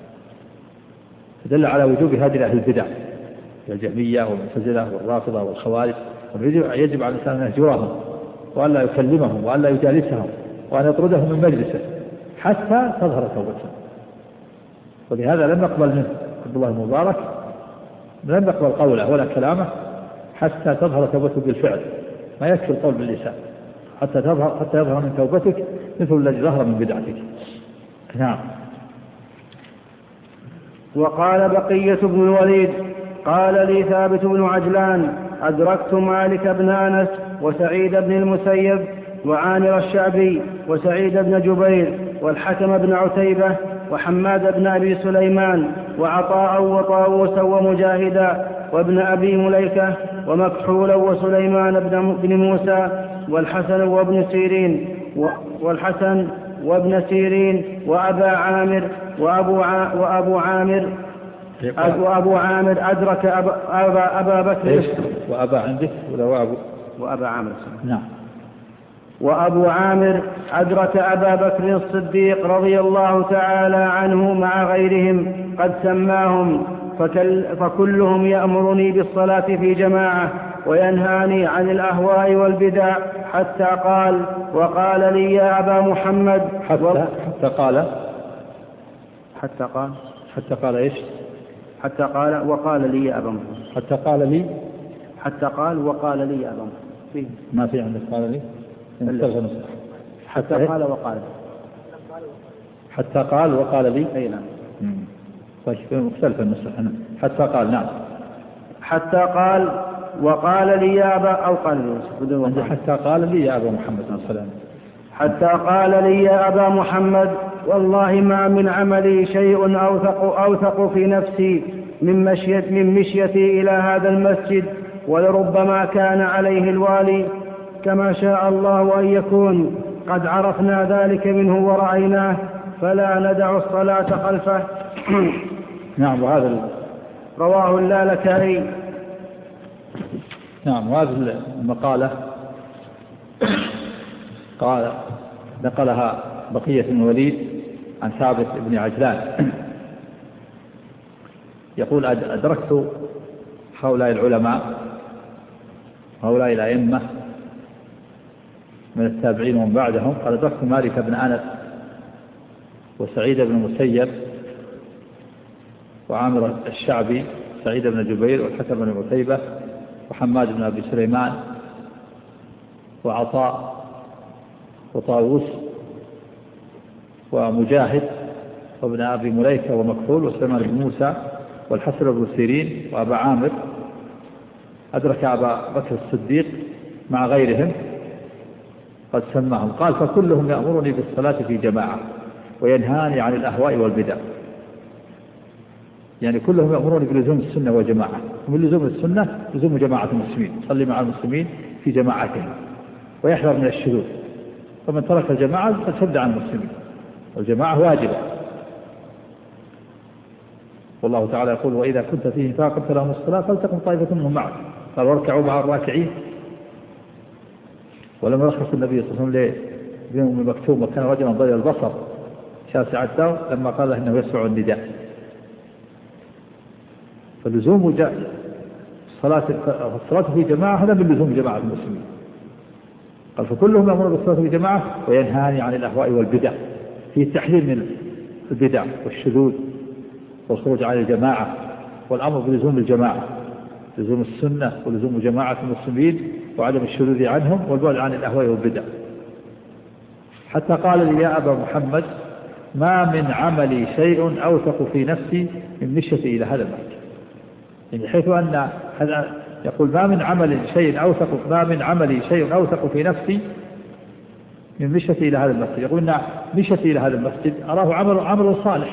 تدل على وجوب هذه أهل البدع الجهمية والمعتزلة والرافضة والخوارج، يجب على الإنسان أن يهجرهم وأن لا يكلمهم وأن لا يجالسهم وأن يطردهم من مجلسه حتى تظهر توبته. ولهذا لم يقبل منه عبد الله المبارك، لم يقبل قوله ولا كلامه حتى تظهر توبته بالفعل، ما يكفي القول باللسان، حتى يظهر من توبتك مثل الذي ظهر من بدعتك. نعم. وقال بقية بن الوليد قال لي ثابت بن عجلان أدركت مالك بن أنس وسعيد بن المسيب وعامر الشعبي وسعيد بن جبير والحكم بن عتيبة وحماد بن أبي سليمان وعطاء وطاووسا ومجاهدا وابن أبي مليكة ومكحولا وسليمان بن موسى والحسن وابن سيرين وأبا عامر وأبو عامر أدرك أبا بكر وأبا عندك ولا وأبا عامر. نعم. وأبو عامر أدرك أبا بكر الصديق رضي الله تعالى عنه مع غيرهم قد سماهم، فكلهم يأمرني بالصلاة في جماعة وينهاني عن الأهواء والبدع حتى قال وقال لي يا أبا محمد حتى قال إيش؟ حتى قال وقال لي يا أبا محمد. حتى قال وقال لي يا أبا محمد. ما في عندك قال لي؟ حتى قال وقال حتى قال وقال لي. أي نعم. طيب مختلف النسخ هنا. حتى قال. نعم. حتى قال وقال لي يا أبا أو قال حتى قال لي يا أبا محمد صلى الله عليه وسلم حتى قال لي يا أبا محمد والله ما من عملي شيء أوثق في نفسي من مشيتي إلى هذا المسجد، ولربما كان عليه الوالي كما شاء الله أن يكون. قد عرفنا ذلك منه ورأيناه، فلا ندع الصلاة خلفه. نعم. وهذا رواه اللالكائي. نعم. وهذه المقالة قال نقلها بقية بن الوليد عن ثابت بن عجلان يقول أدركت هؤلاء العلماء هؤلاء الأئمة من التابعين ومن بعدهم. قال أدركت مالك بن أنس وسعيد بن المسيب وعامر الشعبي سعيد بن جبير والحكم بن عتيبة وحماد بن أبي سليمان وعطاء وطاووس ومجاهد وابن أبي مليكة ومكحول وسليمان بن موسى والحسن بن سيرين وأبا عامر. أدرك أبا بكر الصديق مع غيرهم قد سماهم. قال فكلهم يأمرني بالصلاة في جماعة وينهاني عن الأهواء والبدع. يعني كلهم يأمروني بلزوم السنة والجماعة، ومن لزوم السنة لزوم جماعة المسلمين، صلي مع المسلمين في جماعتهم ويحذر من الشذوذ. فمن ترك الجماعة فشد عن المسلمين، والجماعة واجبة. والله تعالى يقول وإذا كنت فيه فأقمت لهم الصلاة فلتقم طائفة منهم معك. قال واركعوا مع الراكعين. ولم يرخص النبي صلى الله عليه وسلم لابن أم مكتوم وكان رجلا ضيق البصر شاسع الدار لما قال إنه يسمع النداء. فلزوم الصلاة في جماعة هذا من لزوم جماعة المسلمين. قال فكلهم يأمرون بالصلاة في جماعة وينهاني عن الأهواء والبدع. في التحذير من البدع والشذوذ والخروج عن الجماعة، والأمر بلزوم الجماعة، لزوم السنة ولزوم جماعة المسلمين وعدم الشذوذ عنهم والبعد عن الأهواء والبدع. حتى قال لي يا أبا محمد ما من عملي شيء أوثق في نفسي من مشيتي إلى هذا المسجد. يعني حيث أن هذا يقول ما من عملي شيء أوثق في نفسي من مشيتي إلى هذا المسجد. يقول إن مشيتي إلى هذا المسجد أراه عمل صالح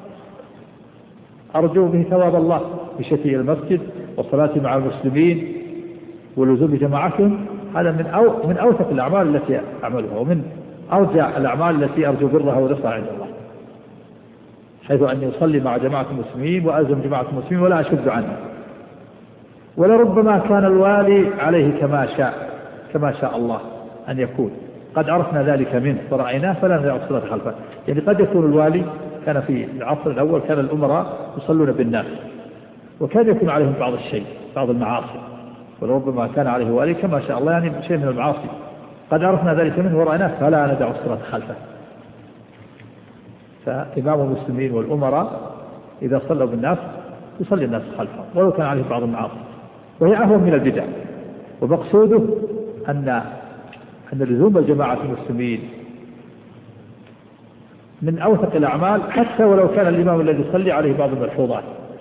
أرجو به ثواب الله. مشيتي إلى المسجد والصلاة مع المسلمين ولزوم جماعتهم هذا من أوثق الأعمال التي أعملها، ومن أرجع الأعمال التي أرجو برها ورضاها عند الله، حيث أن يصلي مع جماعة المسلمين وألزم جماعة المسلمين ولا أشد عنه. ولربما كان الوالي عليه كما شاء الله أن يكون. قد عرفنا ذلك منه ورأيناه فلا ندع الصلاة خلفه. يعني قد يكون الوالي كان في العصر الأول كان الأمراء يصلون بالناس وكان يكون عليهم بعض المعاصي، ولربما كان عليه والي كما شاء الله يعني شيء من المعاصي. قد عرفنا ذلك منه ورأيناه فلا ندع الصلاة خلفه. فإمام المسلمين والأمراء إذا صلوا بالناس يصلي الناس خلفه ولو كان عليه بعض المعاصي، وهي أهون من البدع. ومقصوده أن لزوم الجماعة المسلمين من أوثق الأعمال حتى ولو كان الإمام الذي يصلي عليه بعض الملحوظات،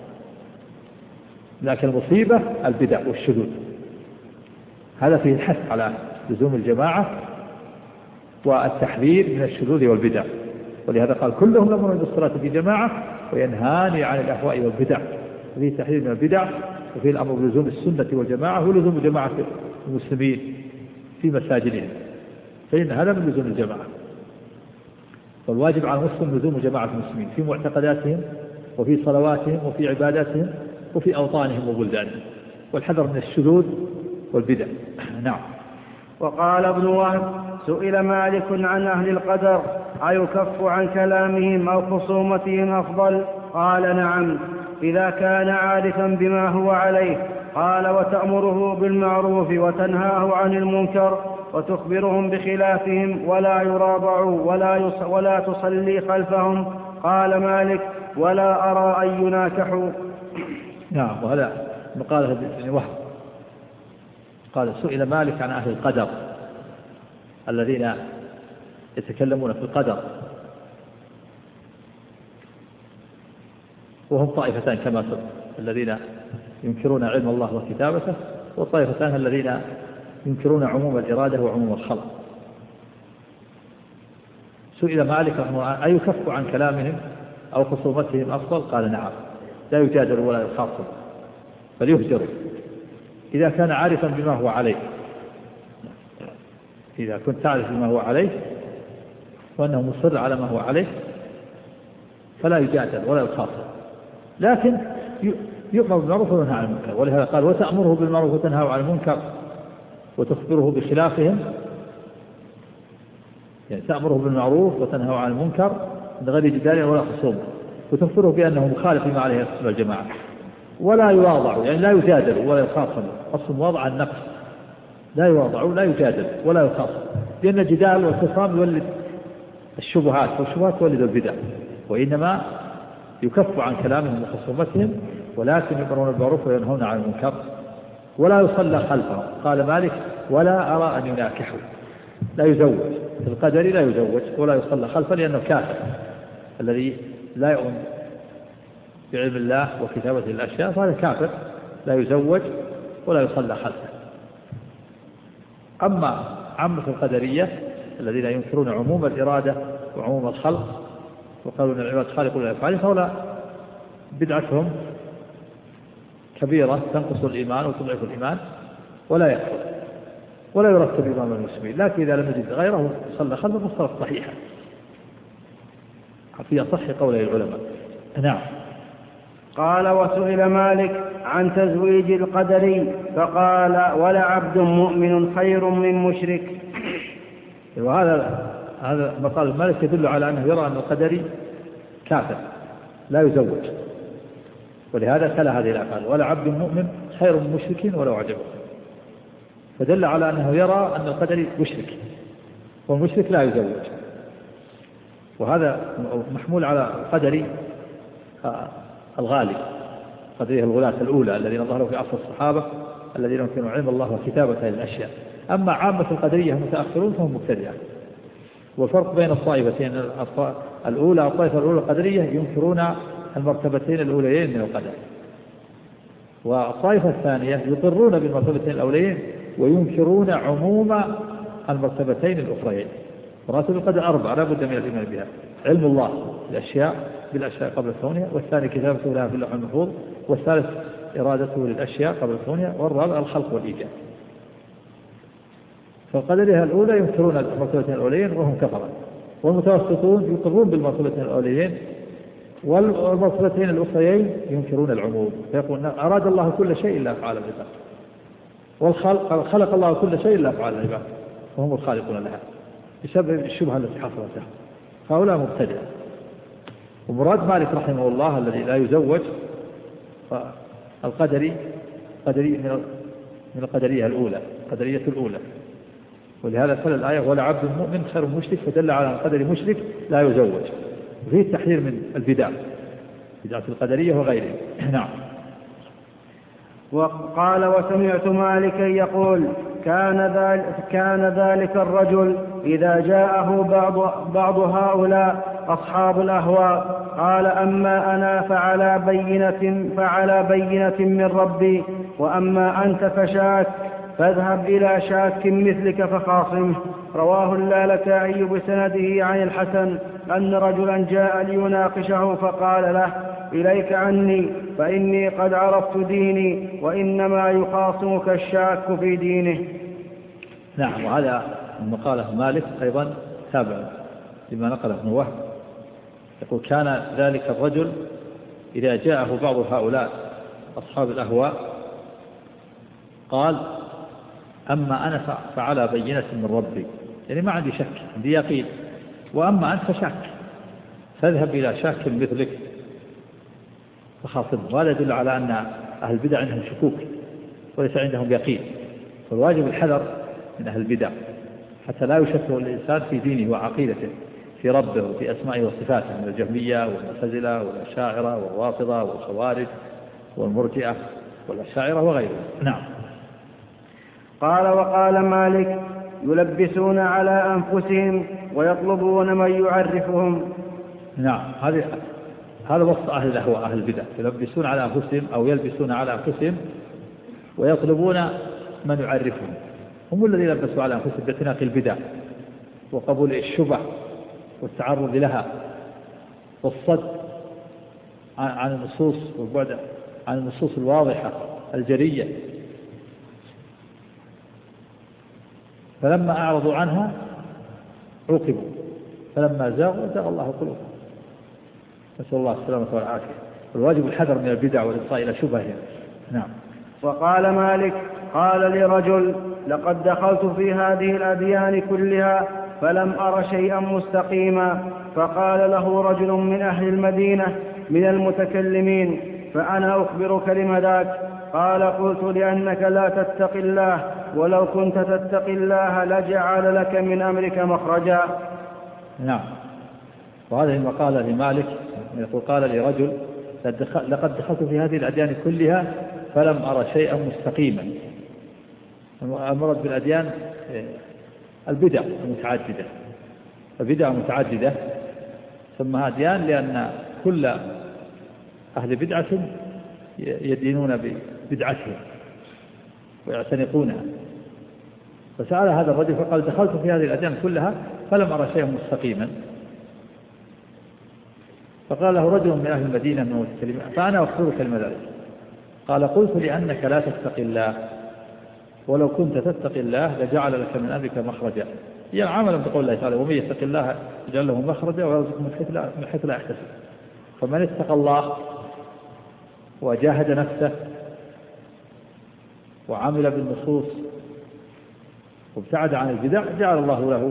لكن المصيبة البدع والشذوذ. هذا فيه الحث على لزوم الجماعة والتحذير من الشذوذ والبدع. ولهذا قال كلهم يأمرون بالصلاة في جماعة وينهاني عن الأهواء والبدع. فيه التحذير من البدع وفيه الأمر بلزوم السنة والجماعة ولزوم جماعة المسلمين في مساجدهم، فإن هذا من لزوم الجماعة. والواجب على المسلم لزوم جماعة المسلمين في معتقداتهم وفي صلواتهم وفي عباداتهم وفي أوطانهم وبلدانهم، والحذر من الشذوذ والبدع. نعم. وقال ابن وهب سئل مالك عن أهل القدر أيكف عن كلامهم أو خصومتهم أفضل؟ قال نعم إذا كان عارفا بما هو عليه. قال وتأمره بالمعروف وتنهاه عن المنكر وتخبرهم بخلافهم ولا يرابعوا ولا تصلي خلفهم. قال مالك ولا أرى أن يناكحوا. نعم. وهذا مقالة ابن وهب قال سئل مالك عن أهل القدر الذين يتكلمون في القدر، وهم طائفتان كما سئل: الذين ينكرون علم الله وكتابته، والطائفتان الذين ينكرون عموم الإرادة وعموم الخلق. سئل مالك رحمه أيكف عن كلامهم أو خصومتهم أفضل؟ قال نعم، لا يجادل ولا يخاصم بل يهجر إذا كان عارفا بما هو عليه. إذا كنت تعرف بما هو عليه وأنه مصر على ما هو عليه فلا يجادل ولا يخاصم، لكن يؤمر بالمعروف وينهى عن المنكر. ولهذا قال وتأمره بالمعروف وتنهى عن المنكر وتخبره بخلافهم، يعني تأمره بالمعروف وتنهى عن المنكر من غير جدال ولا خصوم، وتخبره بأنه مخالف ما عليه السنة والجماعة، ولا يواضع يعني لا يجادل ولا يخاصم. أصل مواضع النقص، لا يواضع لا يجادل ولا يخاصم، لأن الجدال والخصام يولد الشبهات، والشبهات تولد البدع. وإنما يكف عن كلامهم وخصومتهم، ولكن يأمرون بالمعروف وينهون عن المنكر ولا يصلى خلفهم. قال مالك ولا أرى أن يناكحوا، لا يزوج في القدر، لا يزوج ولا يصلى خلفه لأنه كافر الذي لا يؤمن بعلم الله وكتابة الأشياء، فهذا كافر لا يزوج ولا يصلى خلفه. أما عامة القدرية الذين ينكرون عموم الإرادة وعموم الخلق وقالوا أن العباد خالقون لأفعالهم، فهؤلاء بدعتهم كبيرة تنقص الإيمان وتضعف الإيمان ولا يكفر ولا يرتب إمام المسلمين، لكن إذا لم يجد غيره صلى خلفه فالصلاة صحيحة في أصح قول العلماء. نعم. قال وسئل مالك عن تزويج القدري فقال ولعبد مؤمن خير من مشرك. وهذا مقال مالك يدل على أنه يرى أن القدري كافر لا يزوج، ولهذا تلا هذه الأقوال ولعبد مؤمن خير من مشرك ولو أعجبه، فدل على أنه يرى أن القدري مشرك والمشرك لا يزوج. وهذا محمول على القدري الغالي، قدريه الغلاة الأولى الذين ظهروا في عصر الصحابة الذين يمكنوا علم الله وكتابة الأشياء. أما عامة القدرية المتأخرون فهم مبتدعة. والفرق بين الطائفتين الأولى الطائفة الأولى القدرية ينكرون المرتبتين الأوليين من القدر، والطائفة الثانية يقرون بالمرتبتين الأوليين وينكرون عموم المرتبتين الأخريين. مراتب القدر 4 لا بد من الإيمان بها: علم الله بالأشياء قبل كونها، والثاني كتابته لها في اللوح المحفوظ، والثالث إرادته للأشياء قبل كونها، والرابع الخلق والإيجاد. فالقدرية الأولى ينكرون المرتبتين الأوليين وهم كفرة، والمتوسطون يقرون بالمرتبتين الأوليين، والمرتبتين الأخريين ينكرون العموم، فيقولون أراد الله كل شيء إلا أفعال العباد، خلق الله كل شيء إلا أفعال العباد وهم الخالقون لها، بسبب الشبهة التي حصلت لها. هؤلاء مبتدع. ومراد مالك رحمه الله الذي لا يزوج القدري من القدرية الأولى، القدرية الأولى. ولهذا تلا الآية ولا عبد مؤمن خير مشرك، فدل على القدر مشرك لا يزوج. وفيه التحذير من البدع، بدعة القدرية وغيره. نعم. وقال وسمعت مالكا يقول كان ذلك الرجل إذا جاءه بعض هؤلاء أصحاب الأهواء قال أما أنا فعلى بينة من ربي، وأما أنت فشاك، فاذهب إلى شاك مثلك فخاصمه. رواه اللالكائي بسنده عن الحسن أن رجلا جاء ليناقشه فقال له إليك عني فإني قد عرفت ديني، وإنما يخاصمك الشاك في دينه. نعم. وهذا مقالة مالك أيضا تابع لما نقله ابن وهب، يقول كان ذلك الرجل إذا جاءه بعض هؤلاء أصحاب الأهواء قال أما أنا فعلى بينة من ربي، يعني ما عندي شك، عندي يقين، وأما أنت فشاك، فاذهب إلى شاك مثلك فخاصمه. وهذا يدل على أن أهل البدع عندهم شكوك وليس عندهم يقين، فالواجب الحذر من أهل البدع حتى لا يشكه الإنسان في دينه وعقيدته في ربه وفي أسمائه وصفاته، من الجهمية والمعتزلة والأشاعرة والرافضة والخوارج والمرجئة والأشاعرة وغيرهم. نعم. قال وقال مالك يلبسون على أنفسهم ويطلبون من يعرفهم. نعم. هذا وصف أهل الأهواء أهل البدع، يلبسون على أنفسهم أو يلبسون على أنفسهم ويطلبون من يعرفهم، هم الذين لبسوا على أنفسهم باعتناق البدع وقبول الشبه والتعرض لها والصد عن النصوص والبعد عن النصوص الواضحة الجرية. فلما أعرضوا عنها عوقبوا، فلما زاغوا زاغ الله قلوبهم. نسأل الله السلامة والعافية. الواجب الحذر من البدع والإلقاء إلى شبهها. نعم. وقال مالك قال لرجل لقد دخلت في هذه الأديان كلها فلم أر شيئا مستقيما، فقال له رجل من أهل المدينة من المتكلمين فأنا أخبرك لم ذاك؟ قال قلت لأنك لا تتقي الله، ولو كنت تتقي الله لجعل لك من أمرك مخرجا. نعم. وهذه المقالة لمالك يقول قال لرجل لقد دخلت في هذه الأديان كلها فلم أرى شيئا مستقيما. المراد بالأديان البدع المتعددة، البدع المتعددة سمها أديان لأن كل أهل بدعة يدينون ببدعتهم ويعتنقونها. فسأل هذا الرجل فقال دخلت في هذه الأديان كلها فلم أرى شيئا مستقيما. فقال له رجل من أهل المدينة من المتكلمين فأنا أخبرك لم ذلك؟ قال قلت لأنك لا تتقي الله، ولو كنت تتقي الله لجعل لك من أمرك مخرجا. هي عملا بقول الله تعالى ومن يتق الله يجعل له مخرجا ويرزقه من حيث لا يحتسب. فمن اتقى الله وجاهد نفسه وعمل بالنصوص وابتعد عن البدع جعل الله له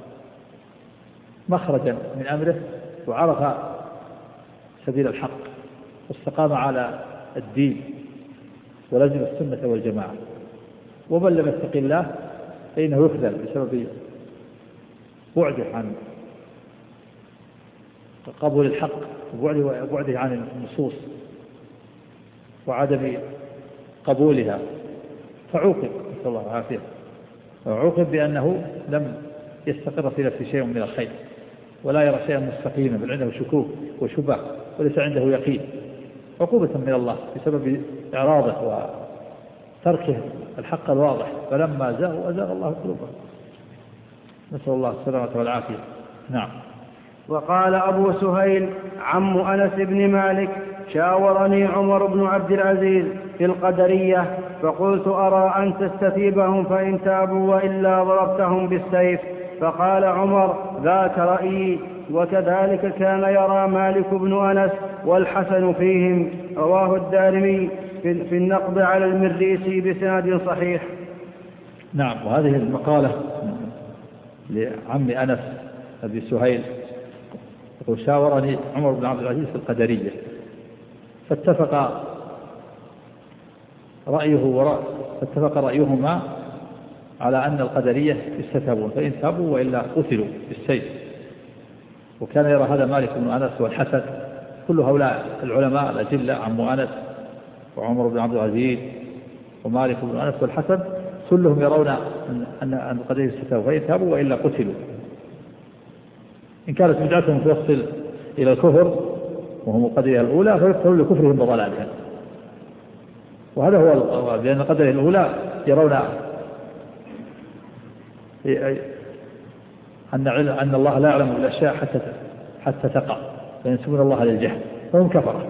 مخرجا من أمره، وعرف سبيل الحق واستقام على الدين ولزم السنة والجماعة. ومن لم يتق الله فإنه يخذل بسبب بعده عن قبول الحق وبعده عن النصوص وعدم قبولها، فعوقب نسأل الله العافية. وعوقب بأنه لم يستقر في نفسه شيء من الخير ولا يرى شيئا مستقيما، بل عنده شكوك وشبه وليس عنده يقين، عقوبة من الله بسبب إعراضه وتركه الحق الواضح. فلما زاغوا أزاغ الله قلوبهم. نسأل الله السلامة والعافية. نعم. وقال أبو سهيل عم أنس بن مالك شاورني عمر بن عبد العزيز في القدرية فقلت أرى أن تستتيبهم فإن تابوا وإلا ضربتهم بالسيف. فقال عمر ذاك رأيي، وكذلك كان يرى مالك بن أنس والحسن فيهم. رواه الدارمي في النقد على المريسي بسند صحيح. نعم. وهذه المقالة لعم أنس أبي سهيل يقول شاورني عمر بن عبد العزيز في القدرية فاتفق رأيهما على أن القدرية يستتابون فإن تابوا وإلا قتلوا بالسيف. وكان يرى هذا مالك بن أنس والحسن، كل هؤلاء العلماء الأجلة عم أنس وعمر بن عبد العزيز ومالك بن أنس والحسن كلهم يرون أن القدرية يستتابون فإن تابوا وإلا قتلوا. إن كانت بدعتهم توصل إلى الكفر وهم القدرية الأولى فيدخلون لكفرهم وضلالهم. وهذا هو لأن القدرية الأولى يرون أن الله لا يعلم الأشياء حتى تقع فينسبون الله للجهل فهم كفرة.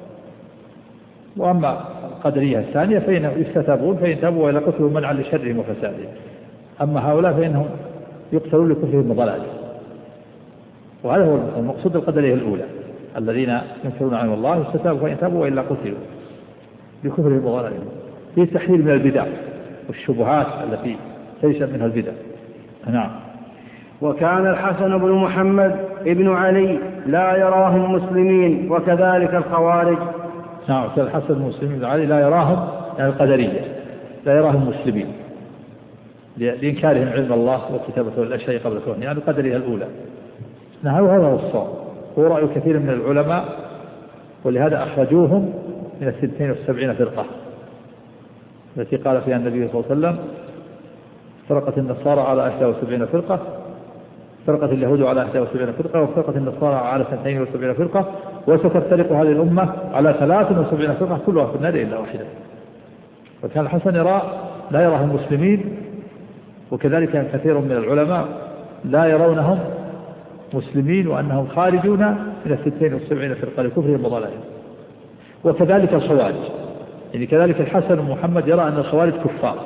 وأما القدرية الثانية فإنهم يستتابون فإن تابوا وإلا قتلوا منعا لشرهم وفسادهم. أما هؤلاء فإنهم يقتلون لكفرهم وضلالهم. وهذا هو المقصود القدرية الأولى الذين ينكرون عن الله يستتابوا فإن تابوا وإلا قتلوا لكفرهم وضلالهم. في التحذير من البدع والشبهات التي تنشأ منها البدع. نعم. وكان الحسن بن محمد ابن علي لا يراهم مسلمين وكذلك الخوارج. نعم. كان الحسن بن مسلم بن علي لا يراهم يعني القدرية لا يراهم مسلمين لإنكارهم علم الله وكتابته الأشياء قبل كونه يعني القدرية الأولى. نعم. هذا هو الصواب، هو رأي كثير من العلماء، ولهذا أخرجوهم من 72 فرقة التي قال فيها النبي صلى الله عليه وسلم فرقة النصارى على 71 فرقة، فرقة اليهود على 71 فرقة، وفرقة النصارى على 72 فرقة، وستفترق هذه الأمة على 73 فرقة كلها في النار إلا واحدة. وكان الحسن لا يراهم مسلمين، وكذلك كثير من العلماء لا يرونهم مسلمين، وأنهم خارجون من 72 فرقة لكفرهم وضلالهم. وكذلك الخوارج، يعني كذلك الحسن ومحمد يرى أن الخوارج كفار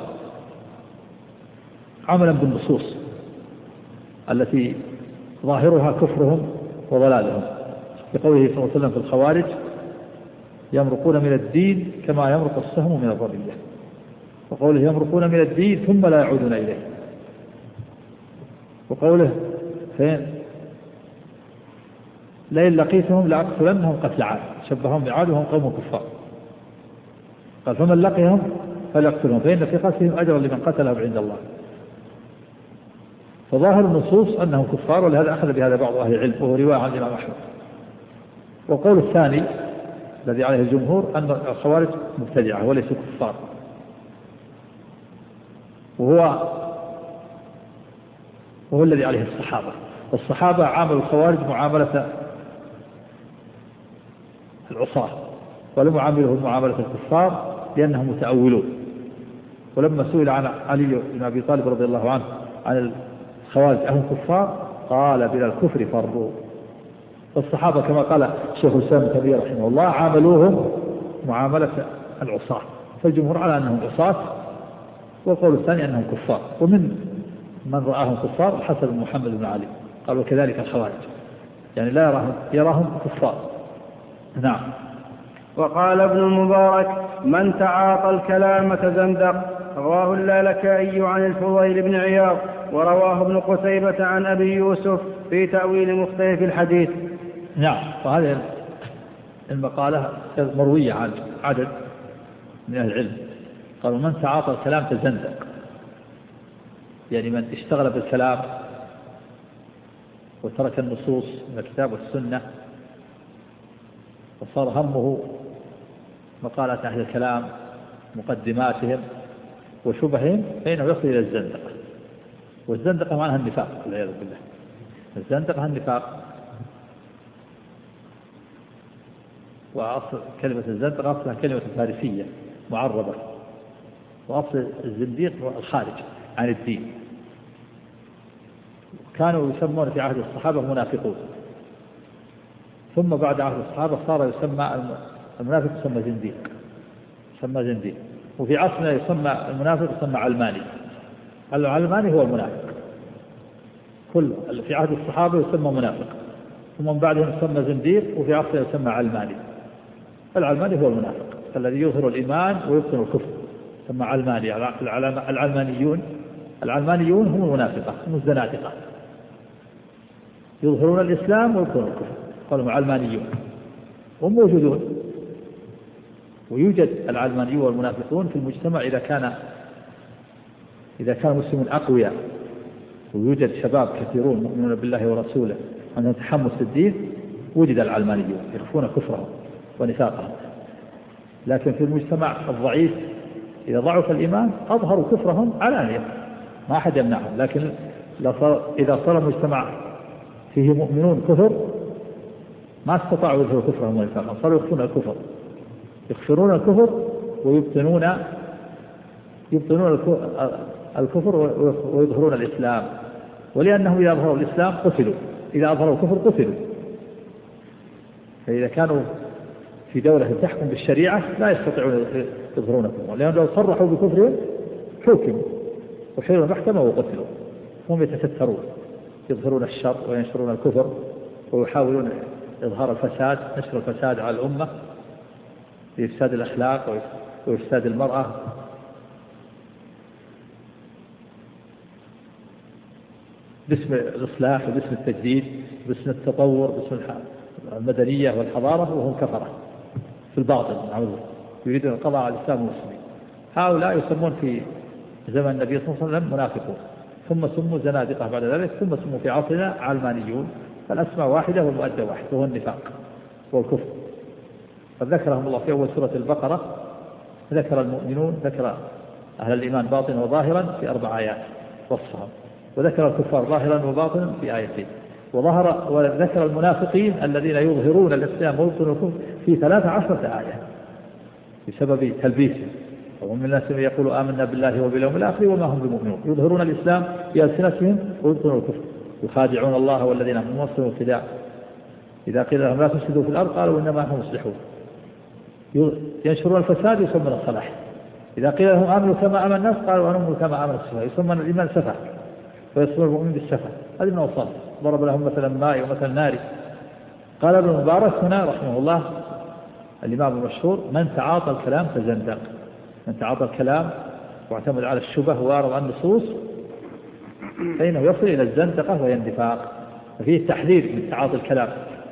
عملا بالنصوص التي ظاهرها كفرهم وضلالهم، بقوله صلى الله عليه وسلم في الخوارج: يمرقون من الدين كما يمرق السهم من الرمية، وقوله: يمرقون من الدين ثم لا يعودون إليه، وقوله: فين لئن لقيتهم لأقتلنهم قتل عاد، شبههم بعاد وهم قوم كفار، قال: فمن لقيهم فليقتلهم فإن في قتلهم أجرا لمن قتلهم عند الله. فظاهر النصوص أنهم كفار، ولهذا أخذ بهذا بعض أهل العلم، وهو رواية عن الإمام أحمد. والقول الثاني الذي عليه الجمهور أن الخوارج مبتدعة وليسوا كفار، وهو الذي عليه الصحابة عاملوا الخوارج معاملة العصاة، ولم يعاملهم معاملة الكفار لأنهم متأولون. ولما سئل عن علي بن أبي طالب رضي الله عنه عن الخوارج أهم كفار، قال: بلا الكفر فروا. والصحابة كما قال شيخ الإسلام ابن تيمية رحمه الله عاملوهم معاملة العصاة، فالجمهور على أنهم عصاة، والقول الثاني أنهم كفار. ومن رآهم كفار الحسن بن محمد بن علي، قال: وكذلك الخوارج، يعني لا يراهم كفار. نعم. وقال ابن المبارك: من تعاطى الكلام تزندق. رواه اللالكائي عن الفضيل بن عياض، ورواه ابن قتيبة عن أبي يوسف في تأويل مختلف الحديث. نعم. وهذه المقالة مروية عن عدد من أهل العلم، قالوا: من تعاطى الكلام تزندق، يعني من اشتغل بالكلام وترك النصوص من الكتاب والسنة وصار همه مقالة أهل الكلام مقدماتهم وشبههم، فإنه يصل إلى الزندقة. والزندقة معناها النفاق والعياذ بالله. الزندقة النفاق، وأصل كلمة الزندقة أصلها كلمة فارسية معربة، وأصل الزنديق هو الخارج عن الدين. كانوا يسمون في عهد الصحابة منافقون، ثم بعد عهد الصحابة صار يسمى المنافق يسمى زنديق. وفي عصرنا يسمى المنافق يسمى علماني. العلماني هو المنافق كله. في عهد الصحابة يسمى منافق، ثم من بعدهم يسمى زنديق، وفي عصرنا يسمى علماني. العلماني هو المنافق الذي يظهر الإيمان ويبطن الكفر، يسمى علماني. العلمانيون هم المنافقة، هم الزنادقة، يظهرون الإسلام ويبطنون الكفر، قالوا علمانيون. هم موجودون، ويوجد العلمانيون والمنافقون في المجتمع إذا كان مسلمون أقوياء، ويوجد شباب كثيرون مؤمنون بالله ورسوله عندهم تحمس الدين، وجد العلمانيون يخفون كفرهم ونفاقهم. لكن في المجتمع الضعيف إذا ضعف الإيمان أظهروا كفرهم علانية، ما أحد يمنعهم. لكن إذا صار المجتمع فيه مؤمنون كفر ما استطاعوا يظهروا كفرهم ونفاقهم، صاروا يخفرون الكفر ويبطنون الكفر ويظهرون الإسلام. ولأنهم إذا أظهروا الإسلام قتلوا، إذا أظهروا الكفر قتلوا. فإذا كانوا في دولة تحكم بالشريعة لا يستطيعون يظهرون كفرهم، لأنهم لو صرحوا بكفرهم حكموا وحيلوا المحكمة وقتلوا. هم يتسترون، يظهرون الشر وينشرون الكفر، ويحاولون إظهار الفساد، نشر الفساد على الأمة بإفساد الأخلاق وإفساد المرأة. باسم الإصلاح وباسم التجديد، باسم التطور، باسم المدنية والحضارة، وهم كفرة في الباطل يريدون القضاء على الإسلام والمسلمين. هؤلاء يسمون في زمن النبي صلى الله عليه وسلم منافقون، ثم سموا زنادقة بعد ذلك، ثم سموا في عصرنا علمانيون. فالأسماء واحدة والمؤدى واحد، وهو النفاق والكفر. فذكرهم الله في أول سورة البقرة، ذكر المؤمنون، ذكر أهل الإيمان باطنا وظاهرا في 4 آيات وصفهم، وذكر الكفار ظاهرا وباطنا في آيتين، وذكر المنافقين الذين يظهرون الإسلام ويبطنون الكفر في 13 آية بسبب تلبيسهم ومن الناس من يقول آمنا بالله وباليوم الآخر وما هم بمؤمنون يظهرون الإسلام بألسنتهم ويبطنون الكفر يخادعون الله والذين هم وصلوا الخداع إذا قيل لهم لا تفسدوا في الأرض قالوا إنما نحن مصلحون ينشرون الفساد يسمون الصلاح إذا قيل لهم آمنوا كما آمن الناس قالوا نؤمن كما آمن السفهاء يسمون الإيمان سفه ويصير المؤمن بالسفه. هذه من أوصاف. ضرب لهم مثلا ماء ومثلا نار. قال ابن المبارك هنا رحمه الله الإمام المشهور من تعاطى الكلام فزندق. من تعاطى الكلام واعتمد على الشبه وأعرض عن النصوص فإنه يصل إلى الزندقة وهي النفاق. ففيه التحذير من تعاطي الكلام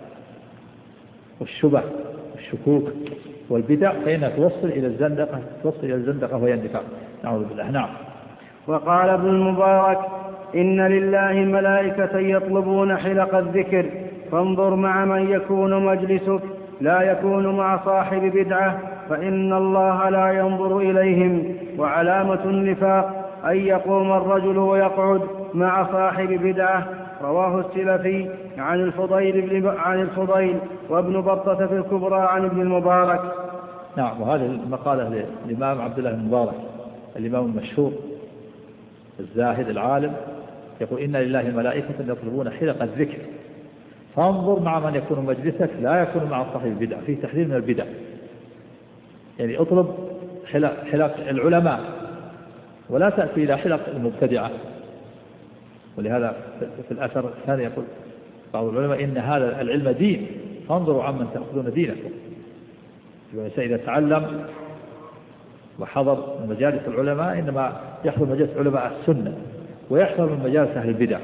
والشبه والشكوك والبدع فإنها توصل إلى الزندقة وهي النفاق. نعوذ بالله. نعم. وقال ابن المبارك إن لله ملائكة يطلبون حلق الذكر فانظر مع من يكون مجلسك لا يكون مع صاحب بدعة فإن الله لا ينظر إليهم. وعلامة النفاق أن يقوم الرجل ويقعد مع صاحب بدعة. رواه السلفي عن الفضيل وابن بطة في الكبرى عن ابن المبارك. نعم. وهذه المقالة للإمام عبد الله المبارك الإمام المشهور الزاهد العالم يقول إن لله ملائكة يطلبون حلق الذكر فانظر مع من يكون مجلسك لا يكون مع صاحب البدع. فيه تحذير من البدع يعني اطلب حلق العلماء ولا تأتي إلى حلق المبتدعة. ولهذا في الأثر الثاني يقول بعض العلماء إن هذا العلم دين فانظروا عمن تأخذون دينكم. إذا تعلم وحضر من مجالس العلماء إنما يحضر مجالس علماء السنة ويحضر من مجالس أهل البدع.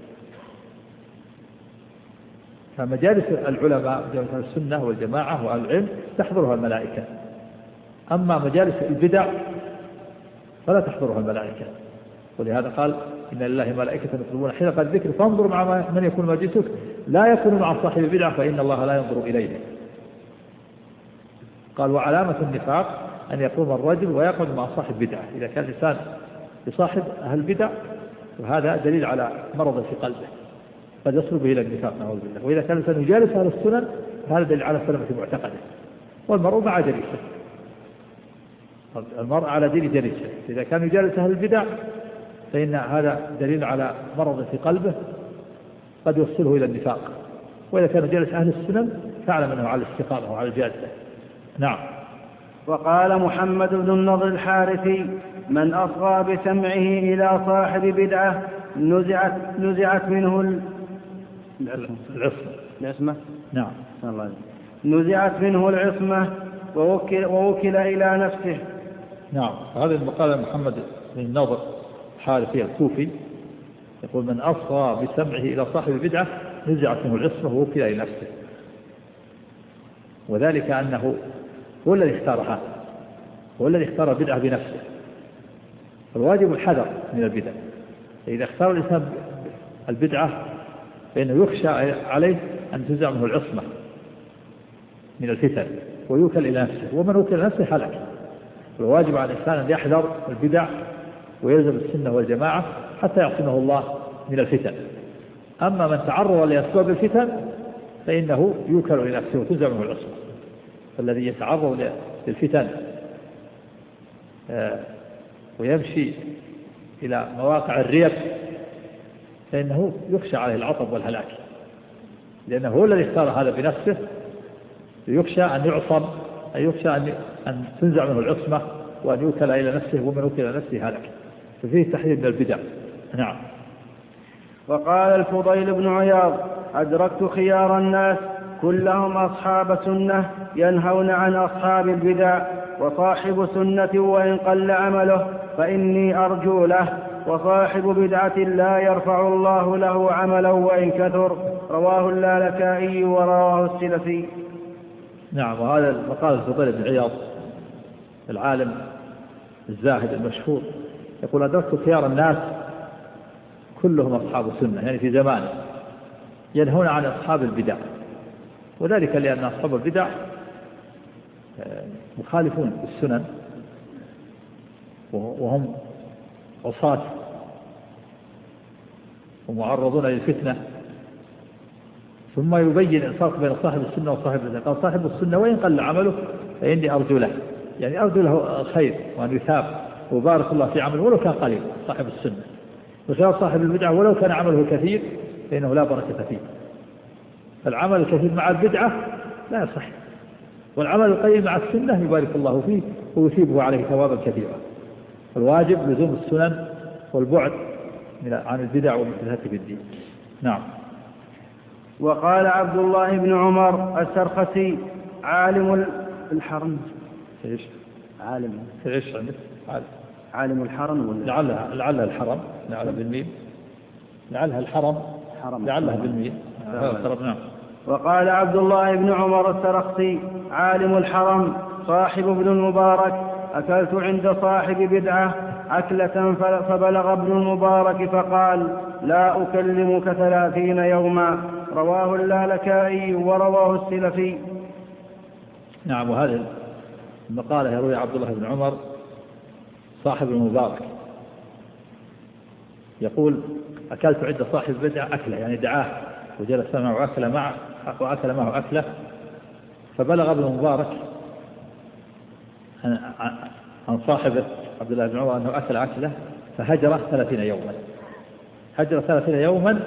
فمجالس العلماء مجالس السنة والجماعة وأهل العلم تحضرها الملائكة. أما مجالس البدع فلا تحضرها الملائكة. ولهذا قال إن لله ملائكة يطلبون حلق الذكر فانظر مع من يكون مجلسك لا يكون مع صاحب البدع فإن الله لا ينظر إليه. قال وعلامة النفاق أن يقوم الرجل ويقعد مع صاحب بدعة. إذا كان الإنسان يصاحب أهل البدع وهذا دليل على مرض في قلبه قد يصل به إلى النفاق نعوذ بالله. وإذا كان الإنسان يجالس أهل السنن هذا دليل على سلامة معتقده. والمرء مع جليسه. المرء على دين جليسه. إذا كان يجالس أهل البدع فإن هذا دليل على مرض في قلبه قد يوصله إلى النفاق. وإذا كان يجالس أهل السنن فاعلم أنه على الاستقامة وعلى الجادة. نعم. وقال محمد بن النضر الحارثي من أصغى بسمعه إلى صاحب بدعة نزعت منه العصمة. نعم. نزعت منه العصمة ووكل إلى نفسه. نعم. هذا المقال محمد بن النضر الحارثي الكوفي يقول من أصغى بسمعه إلى صاحب بدعة نزعت منه العصمة ووكل إلى نفسه. وذلك أنه هو الذي اختار هذا هو الذي اختار البدعة بنفسه. فالواجب الحذر من البدع. إذا اختار الإنسان البدعة فإنه يخشى عليه أن تنزع منه العصمة من الفتن ويوكل إلى نفسه. ومن وكل إلى نفسه هلك. والواجب على الإنسان أن يحذر البدع ويلزم السنة والجماعة حتى يعصمه الله من الفتن. أما من تعرض لأسباب الفتن فإنه يوكل إلى نفسه وتنزع منه العصمة. فالذي يتعرض للفتن ويمشي إلى مواقع الريب فإنه يخشى عليه العطب والهلاك لأنه هو الذي اختار هذا بنفسه. يخشى أن يعصم يخشى أن تنزع منه العصمة وأن يوكل إلى نفسه ومن وكل إلى نفسه هلك. ففيه تحذير من البدع. نعم. وقال الفضيل بن عياض أدركت خيار الناس كلهم أصحاب سنة ينهون عن أصحاب البدع وصاحب سنة وإن قل عمله فإني أرجو له وصاحب بدعة لا يرفع الله له عملا وإن كثر. رواه اللالكائي ورواه السلفي. نعم. وهذا مقال الفضيل بن عياض العالم الزاهد المشهور يقول أدركت خيار الناس كلهم أصحاب سنة يعني في زمانه ينهون عن أصحاب البدع. وذلك لأن أصحاب البدع مخالفون بالسنن وهم عصاة ومعرضون للفتنة. ثم يبين الفرق بين صاحب السنة وصاحب البدع. قال صاحب السنة وإن قل عمله فإني أرجو له يعني أرجو له خير وأن يثاب وبارك الله في عمله ولو كان قليل صاحب السنة، بخلاف صاحب البدعة ولو كان عمله كثير فإنه لا بركة فيه. العمل الكثير مع البدعة لا يصح، والعمل القليل مع السنة يبارك الله فيه ويثيبه عليه ثوابا كثيرا. الواجب لزوم السنن والبعد عن البدع والمحدثات في الدين. نعم. وقال عبد الله بن عمر السرخسي عالم الحرم ايش؟ عالم ايش عندك؟ عالم الحرم ولا لعلها الحرم، لعلها بالميم، لعلها الحرم، لعلها بالميم. نعم. وقال عبد الله بن عمر السرخسي عالم الحرم صاحب ابن المبارك أكلت عند صاحب بدعة أكلة فبلغ ابن المبارك فقال لا أكلمك 30 يوما. رواه اللالكائي ورواه السلفي. نعم. وهذه المقالة يروي عبد الله بن عمر صاحب المبارك يقول أكلت عند صاحب بدعة أكلة، يعني دعاه وجلس معه وأكل معه أكلة، فبلغ ابن المبارك عن صاحبه عبد الله بن عمر أنه أكل أكلة فهجره 30 يوما. هجر 30 يوما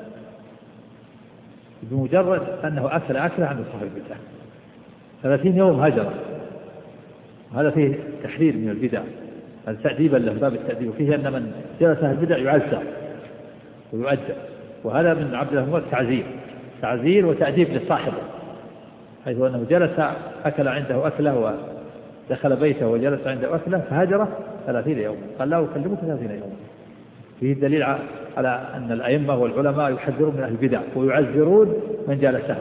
بمجرد أنه أكل أكلة عند صاحب البدعة. 30 يوم هجره. هذا فيه تحذير من البدع، هذا تأديبا له، باب التأديب، وفيه أن من جلس البدع يعزى ويؤدب، وهذا من عبد الله بن عمر تعزير وتأديب لصاحبه، حيث أنه جلس أكل عنده أكله ودخل بيته وجلس عنده أكله فهجره 30 يوم. قال لا أكلمك 30 يوم. فيه دليل على أن الأئمة والعلماء يحذرون من أهل البدع ويعزرون من جالسهم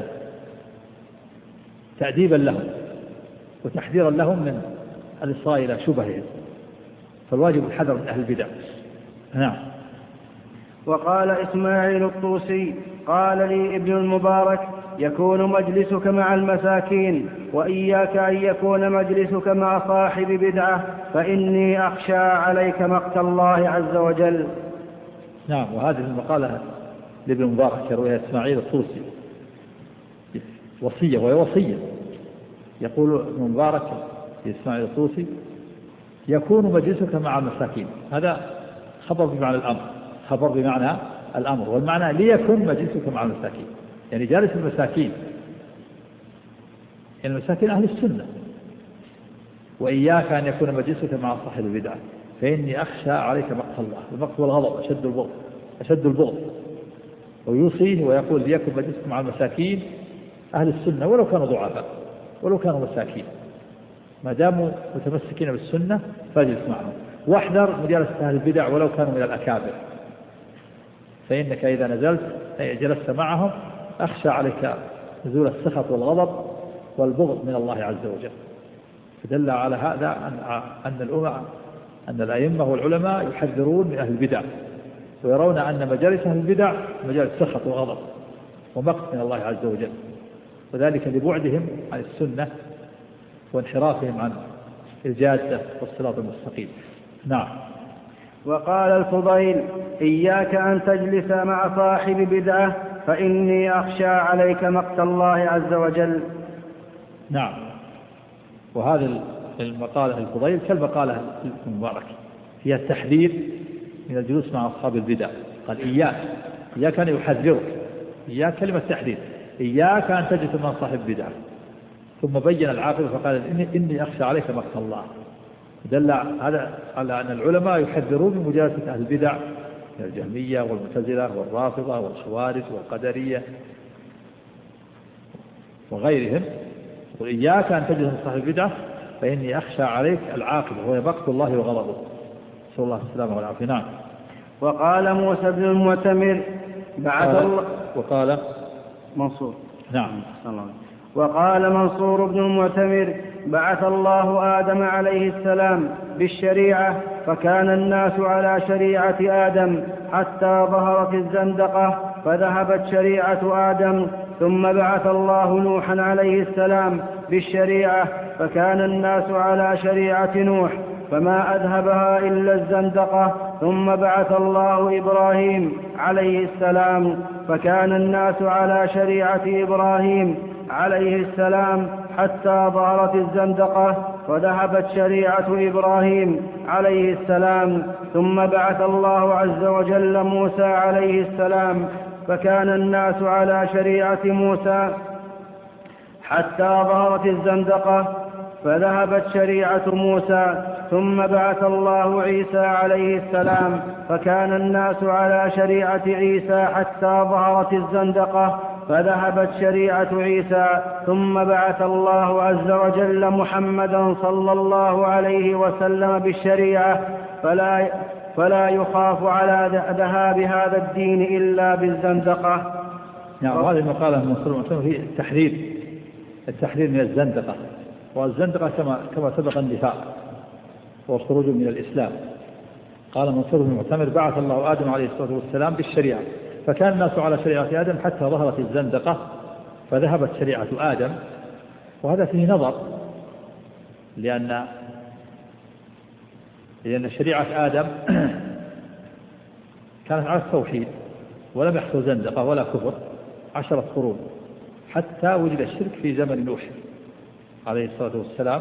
تأديبا لهم وتحذيرا لهم من الإصغاء إلى شبههم، فالواجب الحذر من أهل البدع. نعم. وقال إسماعيل الطوسي قال لي ابن المبارك يكون مجلسك مع المساكين وإياك أن يكون مجلسك مع صاحب بدعة فإني أخشى عليك مقت الله عز وجل. نعم. وهذه المقالة لابن المبارك يرويها إسماعيل الطوسي وصية، وهي وصية. يقول ابن المبارك لإسماعيل الطوسي يكون مجلسك مع المساكين، هذا خبر بمعنى الأمر، خبر بمعنى الأمر، والمعنى ليكن مجلسك مع المساكين، يعني جالس المساكين، يعني المساكين أهل السنة. وإياك أن يكون مجلسك مع صاحب البدعة فإني أخشى عليك مقت الله. المقت والغضب أشد البغض. ويوصيه ويقول ليكن مجلسك مع المساكين أهل السنة ولو كانوا ضعفاء ولو كانوا مساكين، ما داموا متمسكين بالسنة فاجلس معهم. واحذر مجالسة أهل البدع ولو كانوا من الأكابر، فإنك إذا نزلت جلست معهم أخشى عليك نزول السخط والغضب والبغض من الله عز وجل. فدل على هذا أن الأئمة والعلماء يحذرون من أهل البدع ويرون أن مجالس أهل البدع مجالس سخط وغضب ومقت من الله عز وجل، وذلك لبعدهم عن السنة وانحرافهم عن الجادة والصراط المستقيم. نعم. وقال الفضيل إياك أن تجلس مع صاحب بدعة فإني أخشى عليك مقت الله عز وجل. نعم. وهذه المقالة الفضيل كالمقالة المبارك فيها التحذير من الجلوس مع أصحاب البدع. قال إياك أن يحذرك، إياك كلمة تحذير، إياك أن تجلس مع صاحب بدعة، ثم بين العاقبة فقال إني أخشى عليك مقت الله. دل هذا على أن العلماء يحذرون من مجالسة أهل البدع من الجهمية والمعتزلة والرافضة والخوارج والقدرية وغيرهم. وإياك أن تجلس مع صاحب البدعة فإني أخشى عليك العاقبة وهي مقت الله وغضبه، نسأل الله السلامة والعافية. نعم. وقال موسى بن المعتمر بعث الله. وقال منصور. نعم. وقال منصور بن المعتمر بعث الله آدم عليه السلام بالشريعة فكان الناس على شريعة آدم حتى ظهرت الزندقة فذهبت شريعة آدم، ثم بعث الله نوحا عليه السلام بالشريعة فكان الناس على شريعة نوح فما أذهبها إلا الزندقة، ثم بعث الله إبراهيم عليه السلام فكان الناس على شريعة إبراهيم عليه السلام حتى ظهرت الزندقة، وذهبت شريعة إبراهيم عليه السلام، ثم بعث الله عز وجل موسى عليه السلام، فكان الناس على شريعة موسى حتى ظهرت الزندقة، فذهبت شريعة موسى، ثم بعث الله عيسى عليه السلام، فكان الناس على شريعة عيسى حتى ظهرت الزندقة، فذهبت شريعة عيسى، ثم بعث الله عز وجل محمدا صلى الله عليه وسلم بالشريعة، فلا يخاف على ذهاب هذا الدين إلا بالزندقة. نعم. هذه المقالة المنصورة في التحذير من الزندقة، والزندقة كما سبق النفاق والخروج من الإسلام. قال منصور بن المعتمر: بعث الله آدم عليه الصلاة والسلام بالشريعة، فكان الناس على شريعة آدم حتى ظهرت الزندقة، فذهبت شريعة آدم. وهذا فيه نظر، لأن شريعة آدم كانت على التوحيد، ولم يحصل زندقة ولا كفر 10 قرون، حتى وجد الشرك في زمن نوح عليه الصلاة والسلام.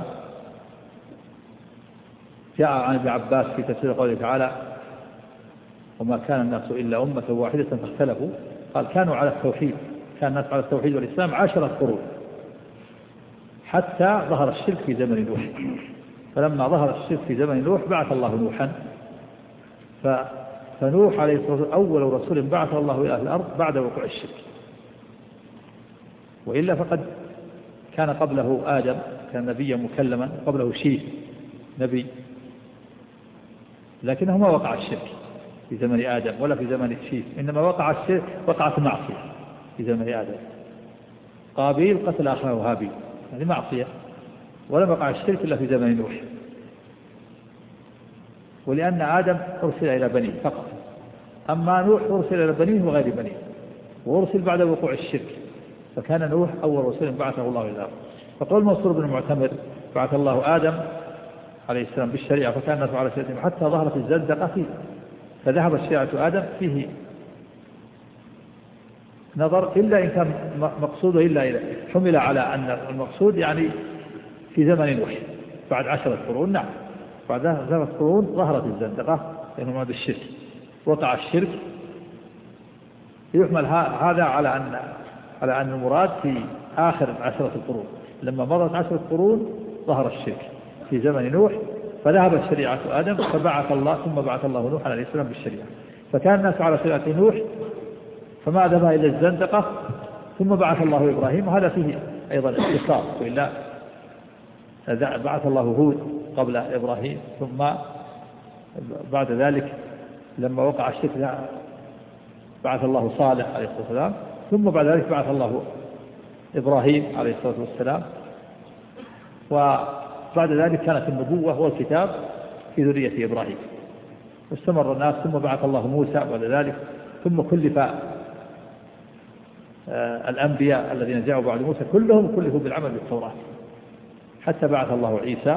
جاء عن ابن عباس في تفسير قوله تعالى: وما كان الناس إلا أمة واحدة فاختلفوا، قال: كانوا على التوحيد، كان الناس على التوحيد والإسلام 10 قرون، حتى ظهر الشرك في زمن نوح. فلما ظهر الشرك في زمن نوح بعث الله نوحا، فنوح عليه الصلاة والسلام أول رسول بعث الله إلى الأرض بعد وقوع الشرك، وإلا فقد كان قبله آدم، كان نبيا مكلما، قبله شيث نبي، لكنه ما وقع الشرك في زمن آدم ولا في زمن شيث، إنما وقعت معصية في زمن آدم. قابيل قتل أخاه هابيل، هذه معصية، ولم يقع الشرك إلا في زمن نوح. ولأن آدم أرسل إلى بنيه فقط، أما نوح أرسل إلى بنيه وغير بنيه، وأرسل بعد وقوع الشرك، فكان نوح أول رسول بعثه الله إلى الأرض. فقول منصور بن المعتمر: بعث الله آدم عليه السلام بالشريعة، فكان الناس على شريعته حتى ظهرت الزندقة فيه، فذهبت شريعة آدم، فيه نظر، إلا إن كان مقصوده إلا حمل على أن المقصود يعني في زمن نوح بعد 10 قرون. نعم، بعد 10 قرون ظهرت الزندقة، لأنه بالشرك وقع الشرك. يحمل هذا على أن المراد في آخر 10 قرون، لما مضت 10 قرون ظهر الشرك في زمن نوح، فذهبت شريعة آدم، ثم بعث الله نوح عليه السلام بالشريعة، فكان الناس على شريعة نوح، فما ذهب إلى الزندقة، ثم بعث الله إبراهيم. وهذا فيه أيضا اختصار، وإلا بعث الله هود قبل إبراهيم، ثم بعد ذلك لما وقع الشرك بعث الله صالح عليه الصلاة والسلام، ثم بعد ذلك بعث الله إبراهيم عليه الصلاة والسلام. وبعد ذلك كانت النبوة والكتاب في ذرية إبراهيم، واستمر الناس، ثم بعث الله موسى بعد ذلك، ثم كلف الأنبياء الذين جاءوا بعد موسى كلهم كلفوا بالعمل بالتوراة، حتى بعث الله عيسى.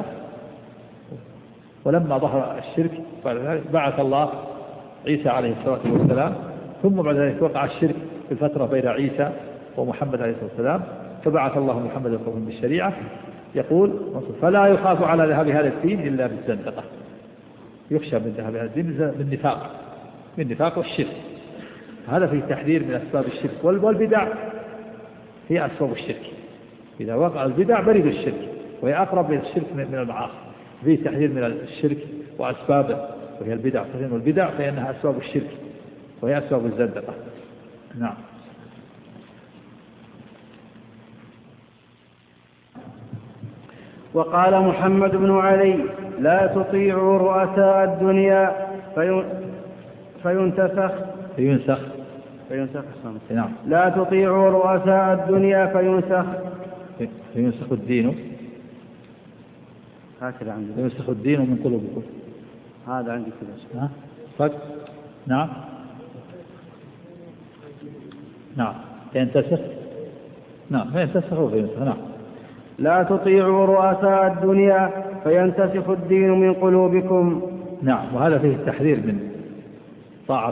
ولما ظهر الشرك بعد ذلك بعث الله عيسى عليه الصلاة والسلام، ثم بعد ذلك وقع الشرك في الفترة بين عيسى ومحمد عليه الصلاة والسلام، فبعث الله محمد بالشريعة. يقول: فلا يخاف على ذهاب هذا الدين إلا بالزندقة، يخشى من ذهاب هذا الدين بالنفاق والشرك. هذا فيه تحذير من أسباب الشرك، والبدع هي أسباب الشرك. إذا وقع البدع برد الشرك، وهي أقرب إلى الشرك من المعاصي. فيه تحذير من الشرك وأسبابه، وهي البدع، تحذير من البدع فإنها أسباب الشرك، وهي أسباب الزندقة. نعم. وقال محمد بن علي: لا تطيعوا رؤساء الدنيا فينسخ. نعم. لا تطيعوا رؤساء الدنيا فينسخ الدين. هكذا عندي. فينسخ الدين من قلوبكم. هذا عندي كذا. نعم. نعم. ينتسخ. نعم. فينتسخ وفينسخ. نعم. لا تطيعوا رؤساء الدنيا فينتسخ الدين من قلوبكم. نعم. وهذا فيه التحذير من طاعة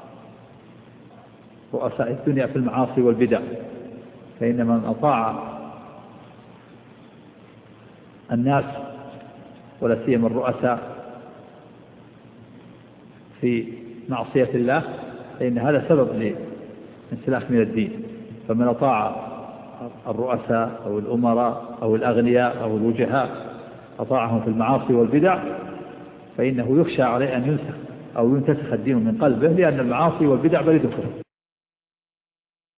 رؤساء الدنيا في المعاصي والبدع، فإن من أطاع الناس ولا سيما الرؤساء في معصية الله، فإن هذا سبب لانسلاخ من الدين. فمن أطاع الرؤساء أو الأمراء أو الأغنياء أو الوجهاء أطاعهم في المعاصي والبدع فإنه يخشى عليه أن ينسخ أو ينتسخ الدين من قلبه، لأن المعاصي والبدع بريد الكفر.